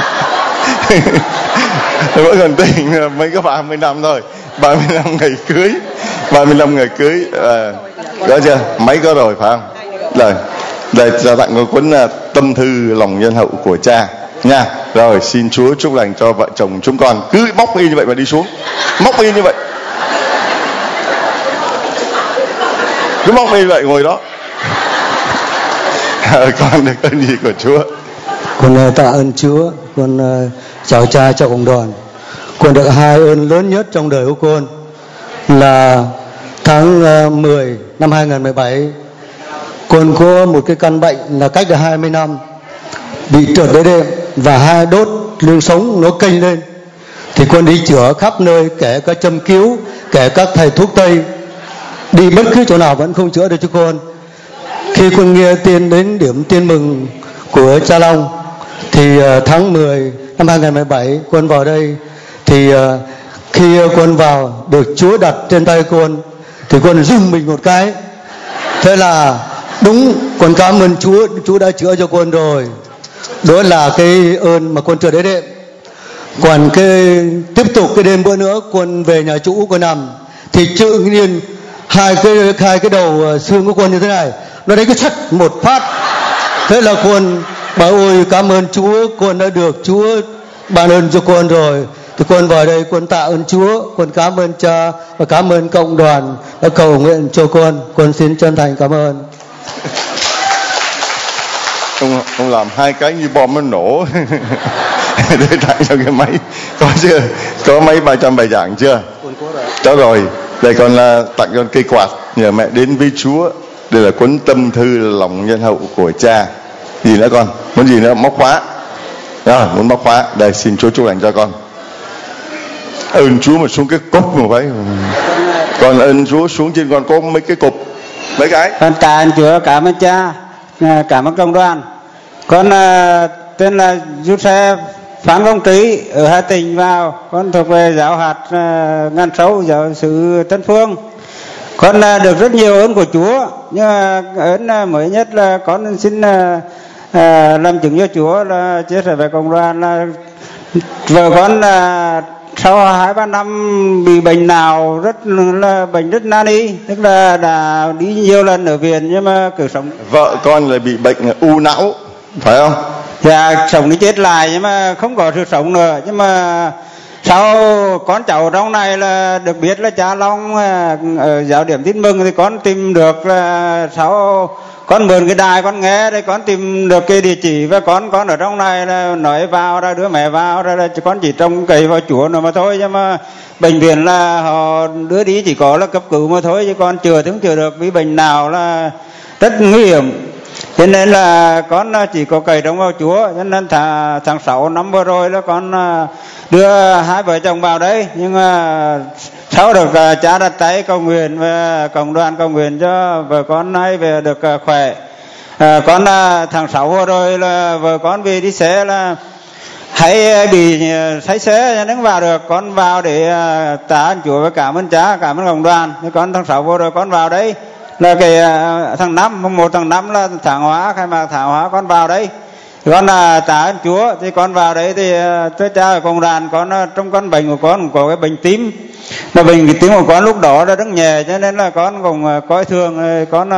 Vẫn còn tỉnh, mấy có ba mươi năm thôi, ba mươi năm ngày cưới, ba mươi năm ngày cưới. À, có chưa? Mấy có rồi phải không? Rồi, đây ra tặng con cuốn uh, tâm thư lòng nhân hậu của cha nha. Rồi, xin Chúa chúc lành cho vợ chồng chúng con. Cứ móc y như vậy mà đi xuống, móc y như vậy, cứ móc y như vậy ngồi đó. Con được ơn gì của Chúa? Con tạ ơn Chúa. Con uh, chào cha, chào cộng đoàn. Con được hai ơn lớn nhất trong đời của con là tháng uh, mười năm hai không một bảy, con có một cái căn bệnh là cách được hai mươi năm, bị trượt đế đệm và hai đốt lưng sống nó kênh lên. Thì con đi chữa khắp nơi, kể cả châm cứu, kể các thầy thuốc tây, đi bất cứ chỗ nào vẫn không chữa được cho con. Khi con nghe tin đến điểm tin mừng của cha Long thì uh, tháng mười năm hai không một bảy con vào đây, thì uh, khi con vào được Chúa đặt trên tay con thì con rung mình một cái. Thế là đúng, con cảm ơn Chúa, Chúa đã chữa cho con rồi. Đó là cái ơn mà con chưa đến đệm. Còn cái tiếp tục cái đêm bữa nữa con về nhà chủ con nằm, thì tự nhiên hai cái hai cái đầu xương của con như thế này, nó đánh cái sắt một phát. Thế là con bảo ôi cảm ơn Chúa, con đã được Chúa ban ơn cho con rồi. Thì con vào đây con tạ ơn Chúa, con cảm ơn Cha và cảm ơn cộng đoàn đã cầu nguyện cho con. Con xin chân thành cảm ơn. Ông, ông làm hai cái như bom nó nổ. Để tặng cho cái máy. Có chưa? Có máy ba trăm bài giảng chưa? Có rồi. Đây con là tặng con cây quạt. Nhờ mẹ đến với Chúa. Đây là cuốn tâm thư lòng nhân hậu của cha. Gì nữa con? Muốn gì nữa? Móc khóa. Rồi, muốn móc khóa. Đây xin Chúa chúc lành cho con. Ơn Chúa mà xuống cái cốc mà phải. Con ơn Chúa xuống trên con có mấy cái cục. Mấy cái. Con tạ ơn Chúa, cảm ơn cha, cảm ơn công đoàn. Con uh, tên là Giuse Phan Công Trí ở Hà Tĩnh vào. Con thuộc về giáo hạt uh, Ngàn Sâu, giáo xứ Tân Phương. Con uh, được rất nhiều ơn của Chúa. Nhưng mà ơn uh, mới nhất là con xin uh, uh, làm chứng cho Chúa là chia sẻ về công đoàn là vợ con uh, sau hai ba năm bị bệnh nào rất là bệnh rất nan y, tức là đã đi nhiều lần ở viện nhưng mà cứ sống. Vợ con lại bị bệnh u não phải không? Dạ, sống đi chết lại nhưng mà không có sự sống nữa. Nhưng mà sau con cháu trong này là được biết là cha Long ở giáo điểm Tin Mừng thì con tìm được là sau con mượn cái đài con nghe đây, con tìm được cái địa chỉ và con con ở trong này là nói vào ra đứa mẹ vào ra là con chỉ trông cậy vào Chúa nữa mà thôi. Nhưng mà bệnh viện là họ đưa đi chỉ có là cấp cứu mà thôi, chứ con chưaถึงchưa được vì bệnh nào là rất nguy hiểm. Cho nên là con chỉ có cậy trông vào Chúa. Cho nên tháng, tháng sáu năm vừa rồi là con đưa hai vợ chồng vào đấy. Nhưng mà sau được cha đặt tay cầu nguyện và cộng đoàn cầu nguyện cho vợ con nay về được khỏe. À, con tháng sáu vừa rồi là vợ con về đi xe là hãy bị say xe cho nên vào được. Con vào để tạ ơn Chúa và cảm ơn cha, cảm ơn cộng đoàn. Thì con tháng sáu vừa rồi con vào đấy là cái tháng năm, mùng một tháng năm là tháng hóa, khai mạc tháng hóa con vào đấy. Thì con là tạ ơn Chúa. Thì con vào đấy thì tôi cha ở công đoàn con trong con bệnh của con có cái bệnh tím. Mà bệnh cái tím của con lúc đó là rất nhẹ cho nên là con cũng coi thường. Con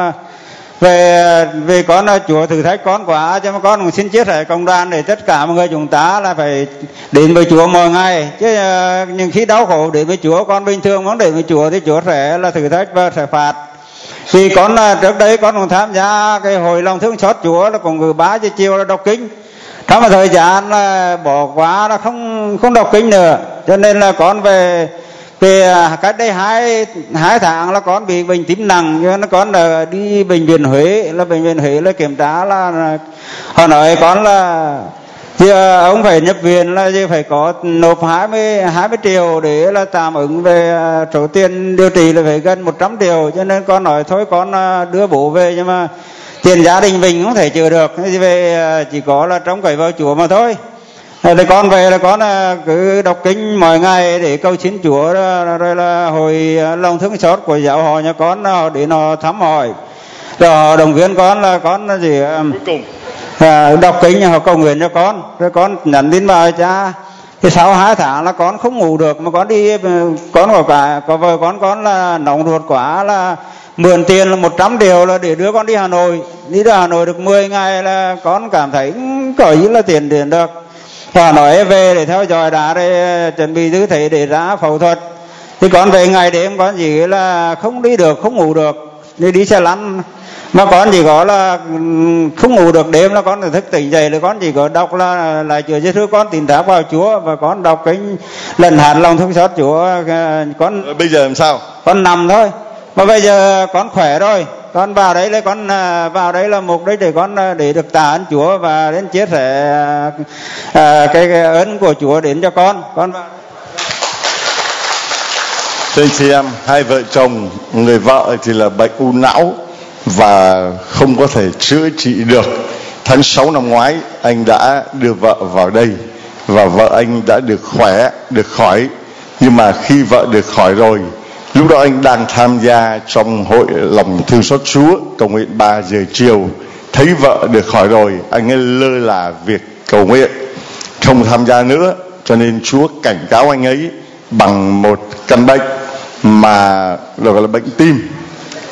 về về con Chúa thử thách con quá, cho mà con cũng xin chia sẻ công đoàn để tất cả mọi người chúng ta là phải đến với Chúa mỗi ngày. Chứ những khi đau khổ đến với Chúa, con bình thường muốn đến với Chúa thì Chúa sẽ là thử thách và sẽ phạt. Vì con trước đấy con cũng tham gia cái hội lòng thương xót Chúa là cũng cứ ba giờ chiều là đọc kinh. Trong một thời gian là bỏ quá là không không đọc kinh nữa. Cho nên là con về về cách đây hai hai tháng là con bị bệnh tím nặng, cho nên con là đi bệnh viện Huế, là bệnh viện Huế là kiểm tra là họ nói con là thì ông phải nhập viện là phải có nộp hai mươi triệu để là tạm ứng về số tiền điều trị là phải gần một trăm triệu. Cho nên con nói thôi con đưa bố về, nhưng mà tiền gia đình mình không thể chịu được, thì về chỉ có là trông cậy vào Chúa mà thôi. Rồi con về là con cứ đọc kinh mỗi ngày để cầu xin Chúa, rồi là hồi lòng thương xót của giáo họ nhà con họ đến họ thăm hỏi, rồi họ động viên con là con là gì cuối cùng à, đọc kinh họ cầu nguyện cho con. Rồi con nhắn tin vào cha. Thì sau hai tháng là con không ngủ được, mà con đi con có cả có vợ con con là nóng ruột quá là mượn tiền là một trăm triệu là để đưa con đi Hà Nội. Đi ra Hà Nội được mười ngày là con cảm thấy có ý là tiền tiền được. Họ nói về để theo dõi đã để chuẩn bị tư thế để ra phẫu thuật. Thì con về ngày đêm con chỉ là không đi được, không ngủ được, đi đi xe lăn. Mà con chỉ có là không ngủ được đêm là con thức tỉnh dậy, là con chỉ có đọc là lại Chúa Giêsu, con tin thác vào Chúa và con đọc kinh lần hát lòng thương xót Chúa. Con rồi bây giờ làm sao? Con nằm thôi. Mà bây giờ con khỏe rồi. Con vào đấy là con vào đấy là mục đích để con để được tạ ơn Chúa và đến chia sẻ à, cái, cái ơn của Chúa đến cho con. Con vào. Thưa anh chị em, hai vợ chồng, người vợ thì là bệnh u não và không có thể chữa trị được. Tháng sáu năm ngoái anh đã đưa vợ vào đây và vợ anh đã được khỏe, được khỏi. Nhưng mà khi vợ được khỏi rồi, lúc đó anh đang tham gia trong hội lòng thương xót Chúa cầu nguyện ba giờ chiều. Thấy vợ được khỏi rồi, anh ấy lơ là việc cầu nguyện, không tham gia nữa. Cho nên Chúa cảnh cáo anh ấy bằng một căn bệnh mà gọi là bệnh tim.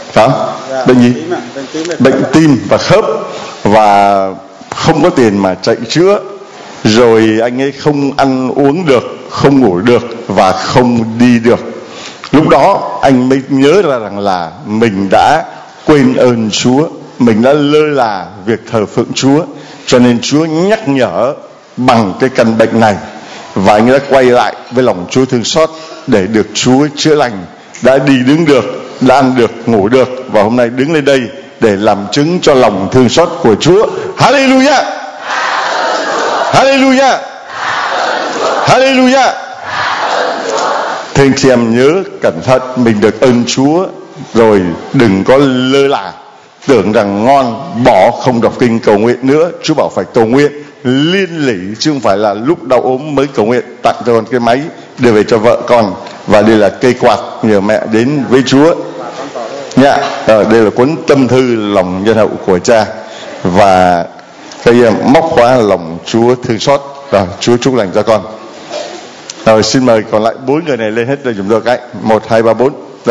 phải không? Dạ, Bệnh gì? tim ạ, bệnh tim, Bệnh tim và khớp, và không có tiền mà chạy chữa, rồi anh ấy không ăn uống được, không ngủ được và không đi được. Lúc đó anh mới nhớ ra rằng là mình đã quên ơn Chúa, mình đã lơ là việc thờ phượng Chúa, cho nên Chúa nhắc nhở bằng cái căn bệnh này, và anh đã quay lại với lòng Chúa thương xót để được Chúa chữa lành, đã đi đứng được, đã ăn được, ngủ được, và hôm nay đứng lên đây để làm chứng cho lòng thương xót của Chúa. Hallelujah, Hallelujah, Hallelujah. Thưa anh chị em nhớ cẩn thận, mình được ơn Chúa rồi đừng có lơ là, tưởng rằng ngon bỏ không đọc kinh cầu nguyện nữa. Chúa bảo phải cầu nguyện liên lỉ, chứ không phải là lúc đau ốm mới cầu nguyện. Tặng cho con cái máy đưa về cho vợ con, và đây là cây quạt nhờ mẹ đến với Chúa nha. Ờ, đây là cuốn tâm thư lòng nhân hậu của cha, và cây móc khóa lòng Chúa thương xót. Rồi, Chúa chúc lành cho con. Rồi, xin mời còn lại bốn người này lên hết đây dùm tôi cái. Một, hai, ba, bốn. Rồi.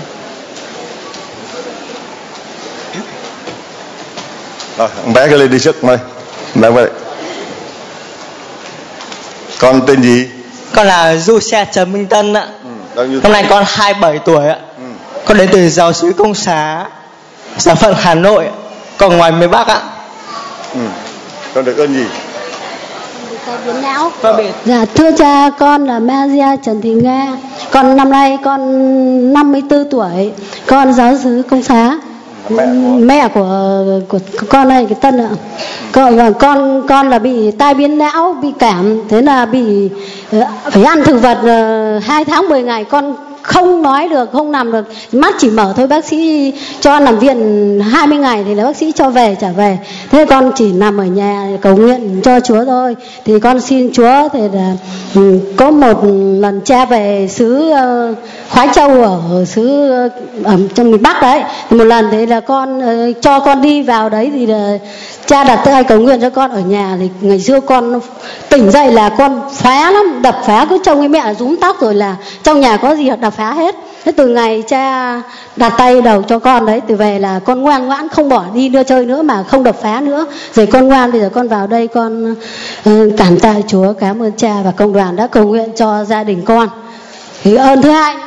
Rồi, ông bé cái lên đi trước mời. Bé về. Con tên gì? Con là Du Xe Trần Minh Tân ạ. Ừ, Hôm nay con hai mươi bảy tuổi ạ. Ừ. Con đến từ Giáo xứ Công Xá, Giáo phận Hà Nội, còn ngoài miền Bắc ạ. Ừ. Con được ơn gì? Biến não. Dạ, thưa cha, con là Maria Trần Thị Nga. Con năm nay con năm mươi tư tuổi. Con giáo xứ Công Xá. Mẹ của, mẹ của, của con này, cái Tân ạ. Con, và con con là bị tai biến não, bị cảm, thế là bị phải ăn thực vật hai tháng mười ngày. Con không nói được, không nằm được, mắt chỉ mở thôi. Bác sĩ cho nằm viện hai mươi ngày thì là bác sĩ cho về, trả về. Thế con chỉ nằm ở nhà cầu nguyện cho Chúa thôi. Thì con xin Chúa thì là có một lần cha về xứ uh, Khoái Châu ở xứ uh, ở trong miền Bắc đấy. Thì một lần thế là con uh, cho con đi vào đấy, thì là cha đặt tay cầu nguyện cho con ở nhà. Thì ngày xưa con tỉnh dậy là con phá lắm, đập phá, cứ trông cái mẹ là rúm tóc, rồi là trong nhà có gì đập phá hết. Thế từ ngày cha đặt tay đầu cho con đấy, từ về là con ngoan ngoãn, không bỏ đi đưa chơi nữa mà không đập phá nữa. Rồi con ngoan, bây giờ con vào đây con uh, cảm tạ Chúa, cảm ơn cha và công đoàn đã cầu nguyện cho gia đình con. Thì ơn thứ hai,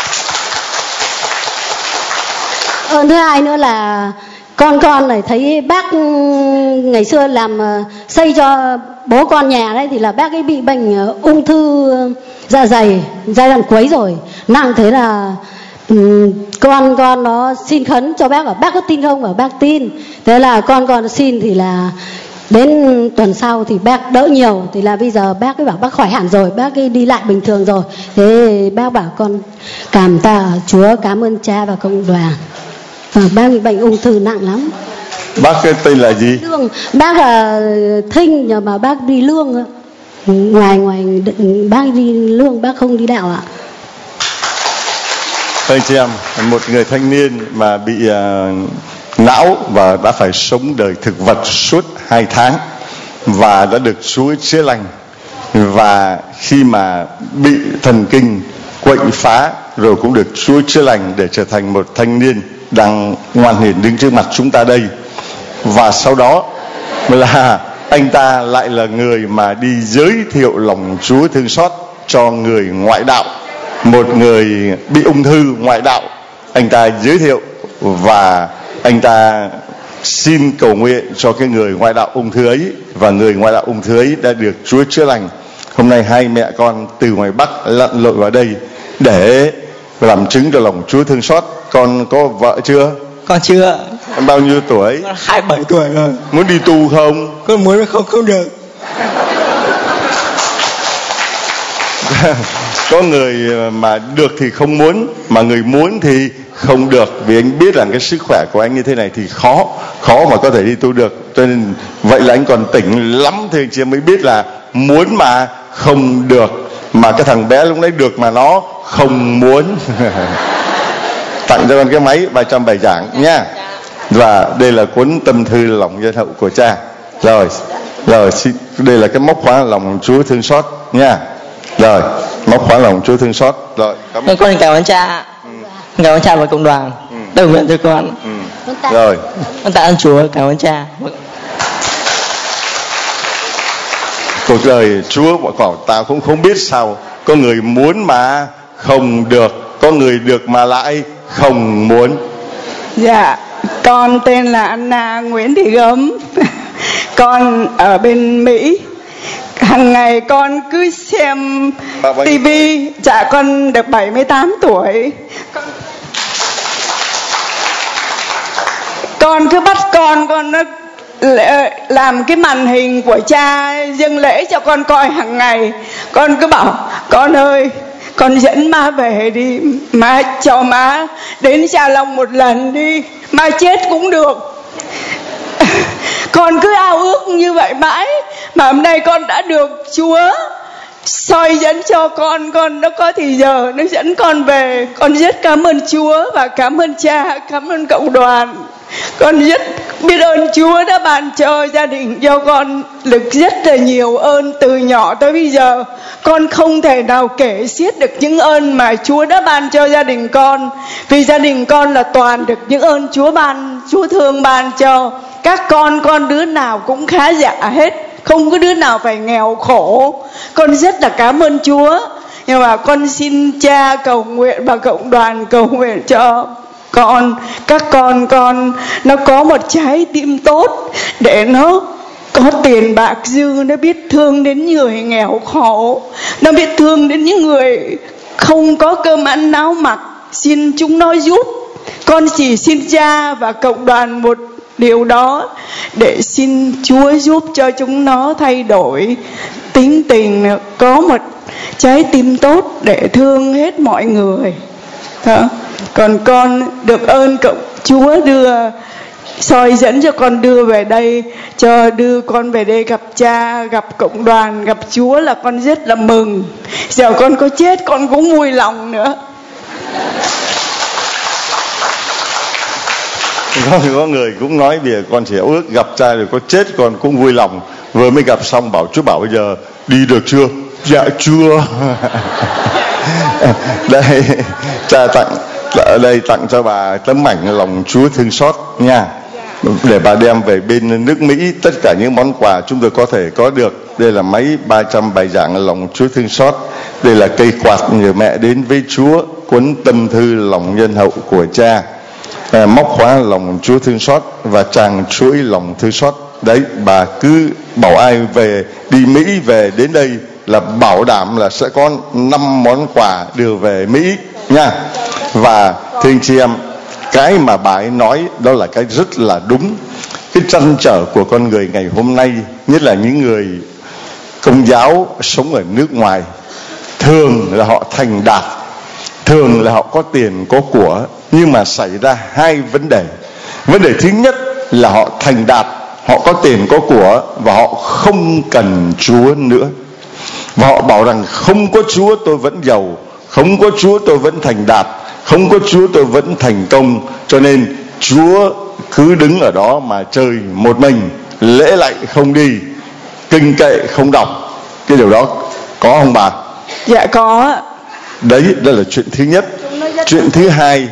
ơn thứ hai nữa là con con này thấy bác ngày xưa làm xây cho bố con nhà đấy, thì là bác ấy bị bệnh ung thư dạ dày giai đoạn cuối rồi, nặng. Thế là um, con con nó xin khấn cho bác, và bác có tin không? Và bác tin. Thế là con con xin, thì là đến tuần sau thì bác đỡ nhiều, thì là bây giờ bác ấy bảo bác khỏi hẳn rồi, bác ấy đi lại bình thường rồi. Thế bác bảo con cảm tạ Chúa, cảm ơn cha và công đoàn. Và bác bị bệnh ung thư nặng lắm. Bác cái tên là gì? Lương. Bác là Thinh, nhưng mà bác đi lương. Ngoài ngoài bác đi lương, bác không đi đạo ạ. Thưa anh chị em, một người thanh niên mà bị uh, não và đã phải sống đời thực vật suốt hai tháng, và đã được Chúa chữa lành, và khi mà bị thần kinh quậy phá rồi cũng được Chúa chữa lành để trở thành một thanh niên đang ngoan hiền đứng trước mặt chúng ta đây. Và sau đó là anh ta lại là người mà đi giới thiệu lòng Chúa thương xót cho người ngoại đạo, một người bị ung thư ngoại đạo. Anh ta giới thiệu và anh ta xin cầu nguyện cho cái người ngoại đạo ung thư ấy, và người ngoại đạo ung thư ấy đã được Chúa chữa lành. Hôm nay hai mẹ con từ ngoài Bắc lặn lội vào đây để làm chứng cho lòng Chúa thương xót. Con có vợ chưa? Con chưa. Em bao nhiêu tuổi? Con hai mươi bảy tuổi rồi. Muốn đi tu không? Con muốn không không được. Có người mà được thì không muốn, mà người muốn thì không được, vì anh biết rằng cái sức khỏe của anh như thế này thì khó khó mà có thể đi tu được. Cho nên vậy là anh còn tỉnh lắm thì anh chị mới biết là muốn mà không được, mà cái thằng bé lúc đấy được mà nó không muốn. Tặng cho con cái máy ba trăm bài giảng nha. Và đây là cuốn tâm thư lòng nhân hậu của cha. Rồi, rồi đây là cái móc khóa lòng Chúa thương xót nha. Rồi, móc khóa lòng Chúa thương xót. Rồi, cảm ơn con, cảm ơn cha. Ừ. Cảm ơn cha và cộng đoàn. Ừ. cầu nguyện cho con. Ừ. Rồi. Con tạ ơn Chúa, cảm ơn cha. Cuộc đời Chúa bảo ta cũng không biết sao, có người muốn mà không được, có người được mà lại không muốn. Dạ, con tên là Anna Nguyễn Thị Gấm. Con ở bên Mỹ. Hàng ngày con cứ xem tivi. Dạ, con được bảy mươi tám tuổi. Con, con cứ bắt con con nó làm cái màn hình của cha dâng lễ cho con coi hàng ngày. Con cứ bảo con ơi, con dẫn má về đi, má cho má đến Cha Long một lần đi, má chết cũng được. Con cứ ao ước như vậy mãi, mà hôm nay con đã được Chúa soi dẫn cho con, con nó có thì giờ nó dẫn con về. Con rất cảm ơn Chúa và cảm ơn cha, cảm ơn cộng đoàn. Con rất biết ơn Chúa đã ban cho gia đình cho con được rất là nhiều ơn từ nhỏ tới bây giờ. Con không thể nào kể xiết được những ơn mà Chúa đã ban cho gia đình con. Vì gia đình con là toàn được những ơn Chúa ban, Chúa thương ban cho. Các con, con đứa nào cũng khá giả hết, không có đứa nào phải nghèo khổ. Con rất là cảm ơn Chúa. Nhưng mà con xin cha cầu nguyện và cộng đoàn cầu nguyện cho con, các con con nó có một trái tim tốt để nó có tiền bạc dư, nó biết thương đến người nghèo khổ, nó biết thương đến những người không có cơm ăn áo mặc. Xin chúng nó giúp. Con chỉ xin cha và cộng đoàn một điều đó, để xin Chúa giúp cho chúng nó thay đổi tính tình, có một trái tim tốt để thương hết mọi người. Đó. Còn con được ơn cộng Chúa đưa soi dẫn cho con đưa về đây, cho đưa con về đây gặp cha, gặp cộng đoàn, gặp Chúa là con rất là mừng. Giờ con có chết con cũng vui lòng nữa. Có, có người cũng nói về con chỉ ước gặp cha rồi có chết con cũng vui lòng. Vừa mới gặp xong bảo Chúa bảo bây giờ đi được chưa? Dạ chưa. Đây cha tặng ở đây tặng cho bà tấm ảnh lòng Chúa thương xót nha, để bà đem về bên nước Mỹ. Tất cả những món quà chúng tôi có thể có được. Đây là máy ba trăm bài giảng lòng Chúa thương xót. Đây là cây quạt người mẹ đến với Chúa, cuốn tâm thư lòng nhân hậu của cha, à, móc khóa lòng Chúa thương xót và tràng chuỗi lòng thương xót. Đấy, bà cứ bảo ai về đi Mỹ về đến đây là bảo đảm là sẽ có năm món quà đưa về Mỹ nha. Và thưa anh chị em, cái mà bà ấy nói đó là cái rất là đúng. Cái trăn trở của con người ngày hôm nay, nhất là những người Công giáo sống ở nước ngoài, thường là họ thành đạt, thường là họ có tiền có của, nhưng mà xảy ra hai vấn đề. Vấn đề thứ nhất là họ thành đạt, họ có tiền có của và họ không cần Chúa nữa. Và họ bảo rằng không có Chúa tôi vẫn giàu, không có Chúa tôi vẫn thành đạt, không có Chúa tôi vẫn thành công. Cho nên Chúa cứ đứng ở đó mà chơi một mình, lễ lạy không đi, kinh kệ không đọc. Cái điều đó có không bà? Dạ có. Đấy, đó là chuyện thứ nhất. Chuyện thứ hai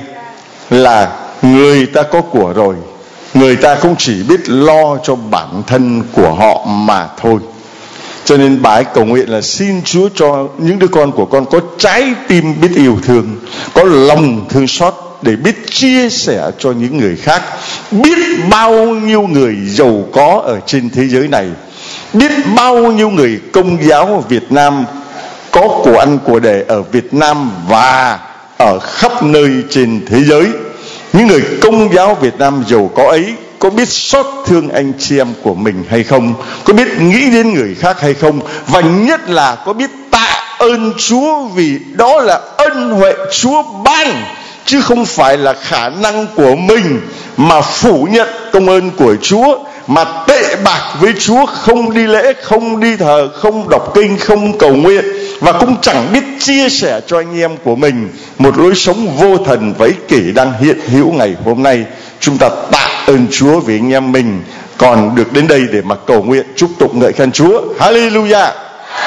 là người ta có của rồi, người ta cũng chỉ biết lo cho bản thân của họ mà thôi. Cho nên bà ấy cầu nguyện là xin Chúa cho những đứa con của con có trái tim biết yêu thương, có lòng thương xót để biết chia sẻ cho những người khác. Biết bao nhiêu người giàu có ở trên thế giới này, biết bao nhiêu người Công giáo Việt Nam có của ăn của để ở Việt Nam và ở khắp nơi trên thế giới. Những người Công giáo Việt Nam giàu có ấy có biết xót thương anh chị em của mình hay không? Có biết nghĩ đến người khác hay không? Và nhất là có biết tạ ơn Chúa vì đó là ân huệ Chúa ban, chứ không phải là khả năng của mình mà phủ nhận công ơn của Chúa, mà tệ bạc với Chúa, không đi lễ, không đi thờ, không đọc kinh, không cầu nguyện, và cũng chẳng biết chia sẻ cho anh em của mình một lối sống vô thần và ích kỷ đang hiện hữu ngày hôm nay. Chúng ta tạ ơn Chúa vì anh em mình còn được đến đây để mà cầu nguyện, chúc tụng ngợi khen Chúa. Hallelujah.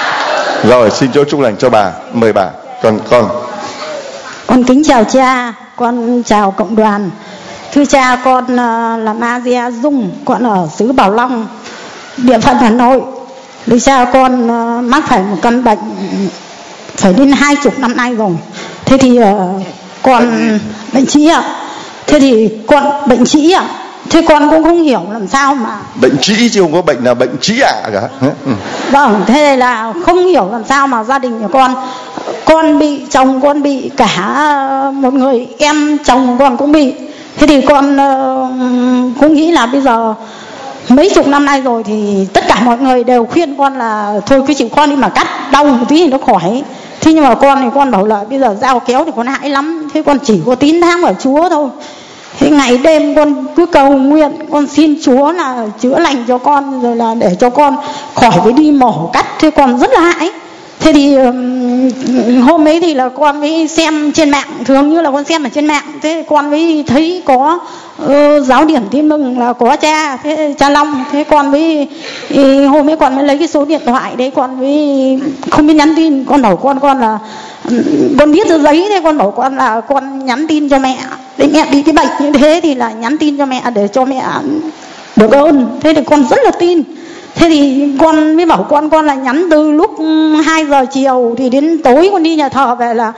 Rồi, xin Chúa chúc lành cho bà. Mời bà. Còn con. Con kính chào cha. con chào cộng đoàn. Thưa cha, con là Maria Dung, con ở xứ Bảo Long, địa phận Hà Nội. Thưa cha, con mắc phải một căn bệnh phải đến hai chục năm nay rồi. Thế thì con bệnh trĩ ạ. Thế thì con bệnh trĩ ạ. Thế con cũng không hiểu làm sao mà bệnh trĩ chứ không có bệnh là bệnh trĩ ạ cả. Ừ. Vâng, thế là không hiểu làm sao mà gia đình của con con bị, chồng con bị, cả một người em chồng của con cũng bị. Thế thì con uh, cũng nghĩ là bây giờ mấy chục năm nay rồi thì tất cả mọi người đều khuyên con là thôi cứ chịu con đi mà cắt, đau một tí thì nó khỏi. Thế nhưng mà con thì con bảo là bây giờ dao kéo thì con hãi lắm. Thế con chỉ có tín thác vào Chúa thôi. Thế ngày đêm con cứ cầu nguyện, con xin Chúa là chữa lành cho con, rồi là để cho con khỏi phải đi mổ cắt. Thế con rất là hãi. Thế thì um, hôm ấy thì là con mới xem trên mạng, thường như là con xem ở trên mạng. Thế con mới thấy có uh, giáo điểm Tin Mừng là có cha, thế cha Long. Thế con mới thì hôm ấy con mới lấy cái số điện thoại đấy, con mới không biết nhắn tin. Con bảo con con là con viết ra giấy, thế con bảo con là con nhắn tin cho mẹ, để mẹ bị cái bệnh như thế thì là nhắn tin cho mẹ để cho mẹ được ơn. Thế thì con rất là tin. Thế thì con mới bảo con con là nhắn từ lúc hai giờ chiều thì đến tối con đi nhà thờ về là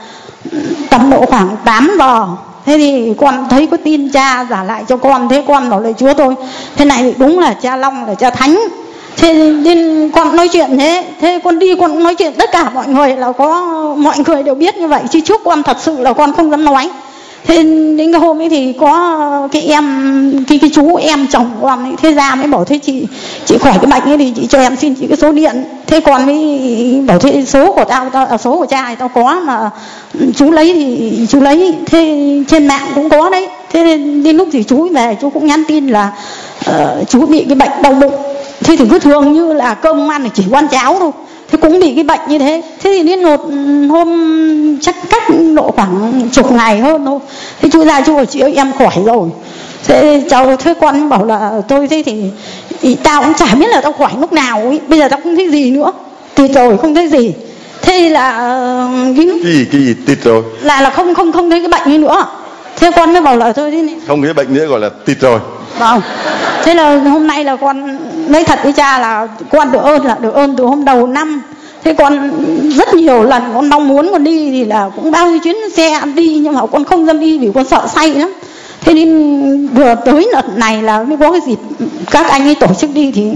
tầm độ khoảng tám giờ. Thế thì con thấy có tin cha giả lại cho con. Thế con bảo lời Chúa tôi, thế này thì đúng là cha Long là cha Thánh. Thế nên con nói chuyện thế. Thế con đi con nói chuyện tất cả mọi người là có, mọi người đều biết như vậy. Chứ trước con thật sự là con không dám nói. Thế đến cái hôm ấy thì có cái em, cái, cái chú em chồng con ấy, thế ra mới bảo thế chị chị khỏi cái bệnh ấy thì chị cho em xin chị cái số điện. Thế con mới bảo thế số của tao, tao số của cha thì tao có mà chú lấy thì chú lấy. Thế trên mạng cũng có đấy. Thế nên đến lúc thì chú về chú cũng nhắn tin là uh, chú bị cái bệnh đau bụng. Thế thì cứ thường như là cơm ăn thì chỉ có ăn cháo thôi. Thế cũng bị cái bệnh như thế. Thế thì đến một hôm chắc cách độ khoảng chục ngày hơn thôi. Thế chú ra chú bảo chị ơi em khỏi rồi. Thế cháu thế con bảo là tôi thế thì, thì tao cũng chả biết là tao khỏi lúc nào ấy. Bây giờ tao không thấy gì nữa. Tịt rồi không thấy gì. Thế là cái gì cái gì tịt rồi? Là là không không không thấy cái bệnh ấy nữa. Thế con mới bảo là thôi thế này. Không thấy bệnh nữa gọi là tịt rồi. Vâng. Thế là hôm nay là con nói thật với cha là con được ơn là được ơn từ hôm đầu năm. Thế con rất nhiều lần con mong muốn con đi thì là cũng bao nhiêu chuyến xe đi, nhưng mà con không dám đi vì con sợ say lắm. Thế nên vừa tới đợt này là mới có cái dịp các anh ấy tổ chức đi thì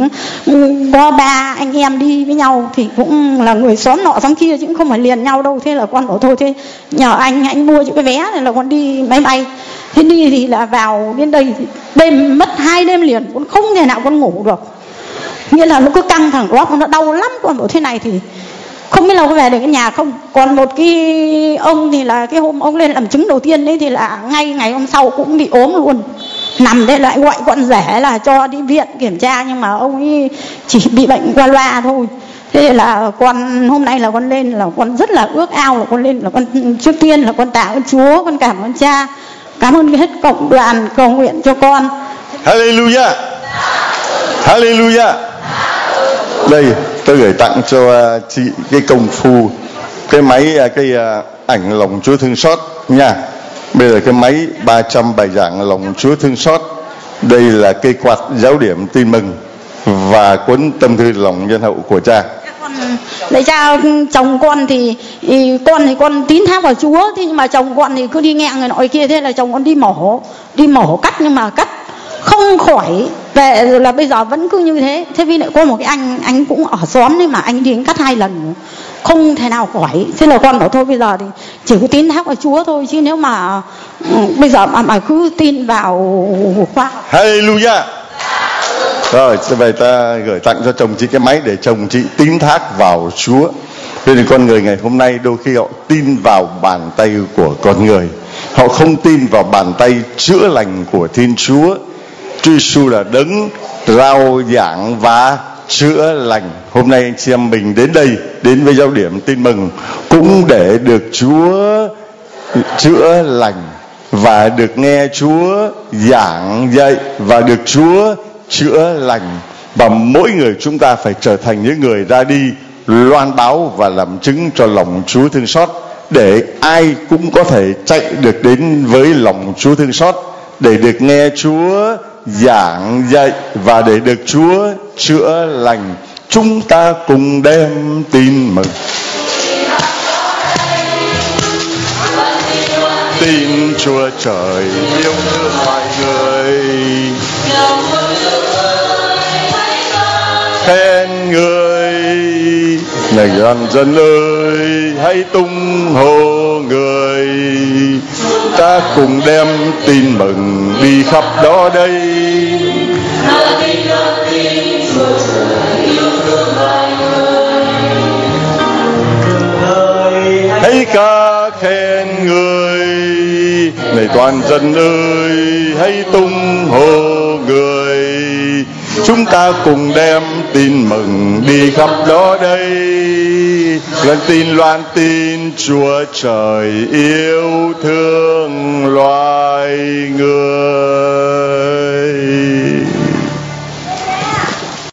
có ba anh em đi với nhau thì cũng là người xóm nọ xóm kia chứ cũng không phải liền nhau đâu. Thế là con bảo thôi thế nhờ anh anh mua cho cái vé này là con đi máy bay. Thế đi thì là vào đến đây thì đêm mất hai đêm liền, con không thể nào con ngủ được. Nghĩa là nó cứ căng thẳng quá, nó đau lắm. Con bảo thế này thì không biết lâu có về được cái nhà không. Còn một cái ông thì là cái hôm ông lên làm chứng đầu tiên đấy thì là ngay ngày hôm sau cũng bị ốm luôn. Nằm đây lại gọi con rể là cho đi viện kiểm tra, nhưng mà ông ấy chỉ bị bệnh qua loa thôi. Thế là con hôm nay là con lên là con rất là ước ao là con lên là con trước tiên là con tạ ơn Chúa, con cảm ơn cha, cảm ơn hết cộng đoàn cầu nguyện cho con. Hallelujah, Hallelujah. Đây tôi gửi tặng cho chị cái công phu cái máy cái ảnh lòng Chúa thương xót nha. Bây giờ cái máy ba trăm bài giảng lòng Chúa thương xót. Đây là cây quạt giáo điểm Tin Mừng và cuốn tâm thư lòng nhân hậu của cha. Lấy cha chồng con thì, thì con thì con tín thác vào Chúa, thế nhưng mà chồng con thì cứ đi nghe người nọ kia. Thế là chồng con đi mổ, đi mổ cắt nhưng mà cắt không khỏi, về rồi là bây giờ vẫn cứ như thế. Thế vì lại có một cái anh anh cũng ở xóm đấy mà anh đi anh cắt hai lần không thể nào khỏi. Thế là con bảo thôi bây giờ thì chỉ có tín thác vào Chúa thôi, chứ nếu mà bây giờ mà, mà cứ tin vào khoa. Hallelujah. Rồi vậy ta gửi tặng cho chồng chị cái máy để chồng chị tín thác vào Chúa. Thế thì con người ngày hôm nay đôi khi họ tin vào bàn tay của con người, họ không tin vào bàn tay chữa lành của Thiên Chúa. Chúa Giêsu là đấng rao giảng và chữa lành. Hôm nay anh chị em mình đến đây, đến với giáo điểm Tin Mừng cũng để được Chúa chữa lành và được nghe Chúa giảng dạy và được Chúa chữa lành. Và mỗi người chúng ta phải trở thành những người ra đi loan báo và làm chứng cho lòng Chúa thương xót để ai cũng có thể chạy được đến với lòng Chúa thương xót, để được nghe Chúa giảng dạy và để được Chúa chữa lành. Chúng ta cùng đem tin mừng. Tin Chúa trời yêu thương mọi người, khen người. Này con dân ơi, hãy tung hô người, ta cùng đem tin mừng đi khắp đó đây. Hãy ca khen người, này toàn dân ơi, hãy tung hô người, chúng ta cùng đem tin mừng đi khắp đó đây. Loan tin loan tin Chúa trời yêu thương loan.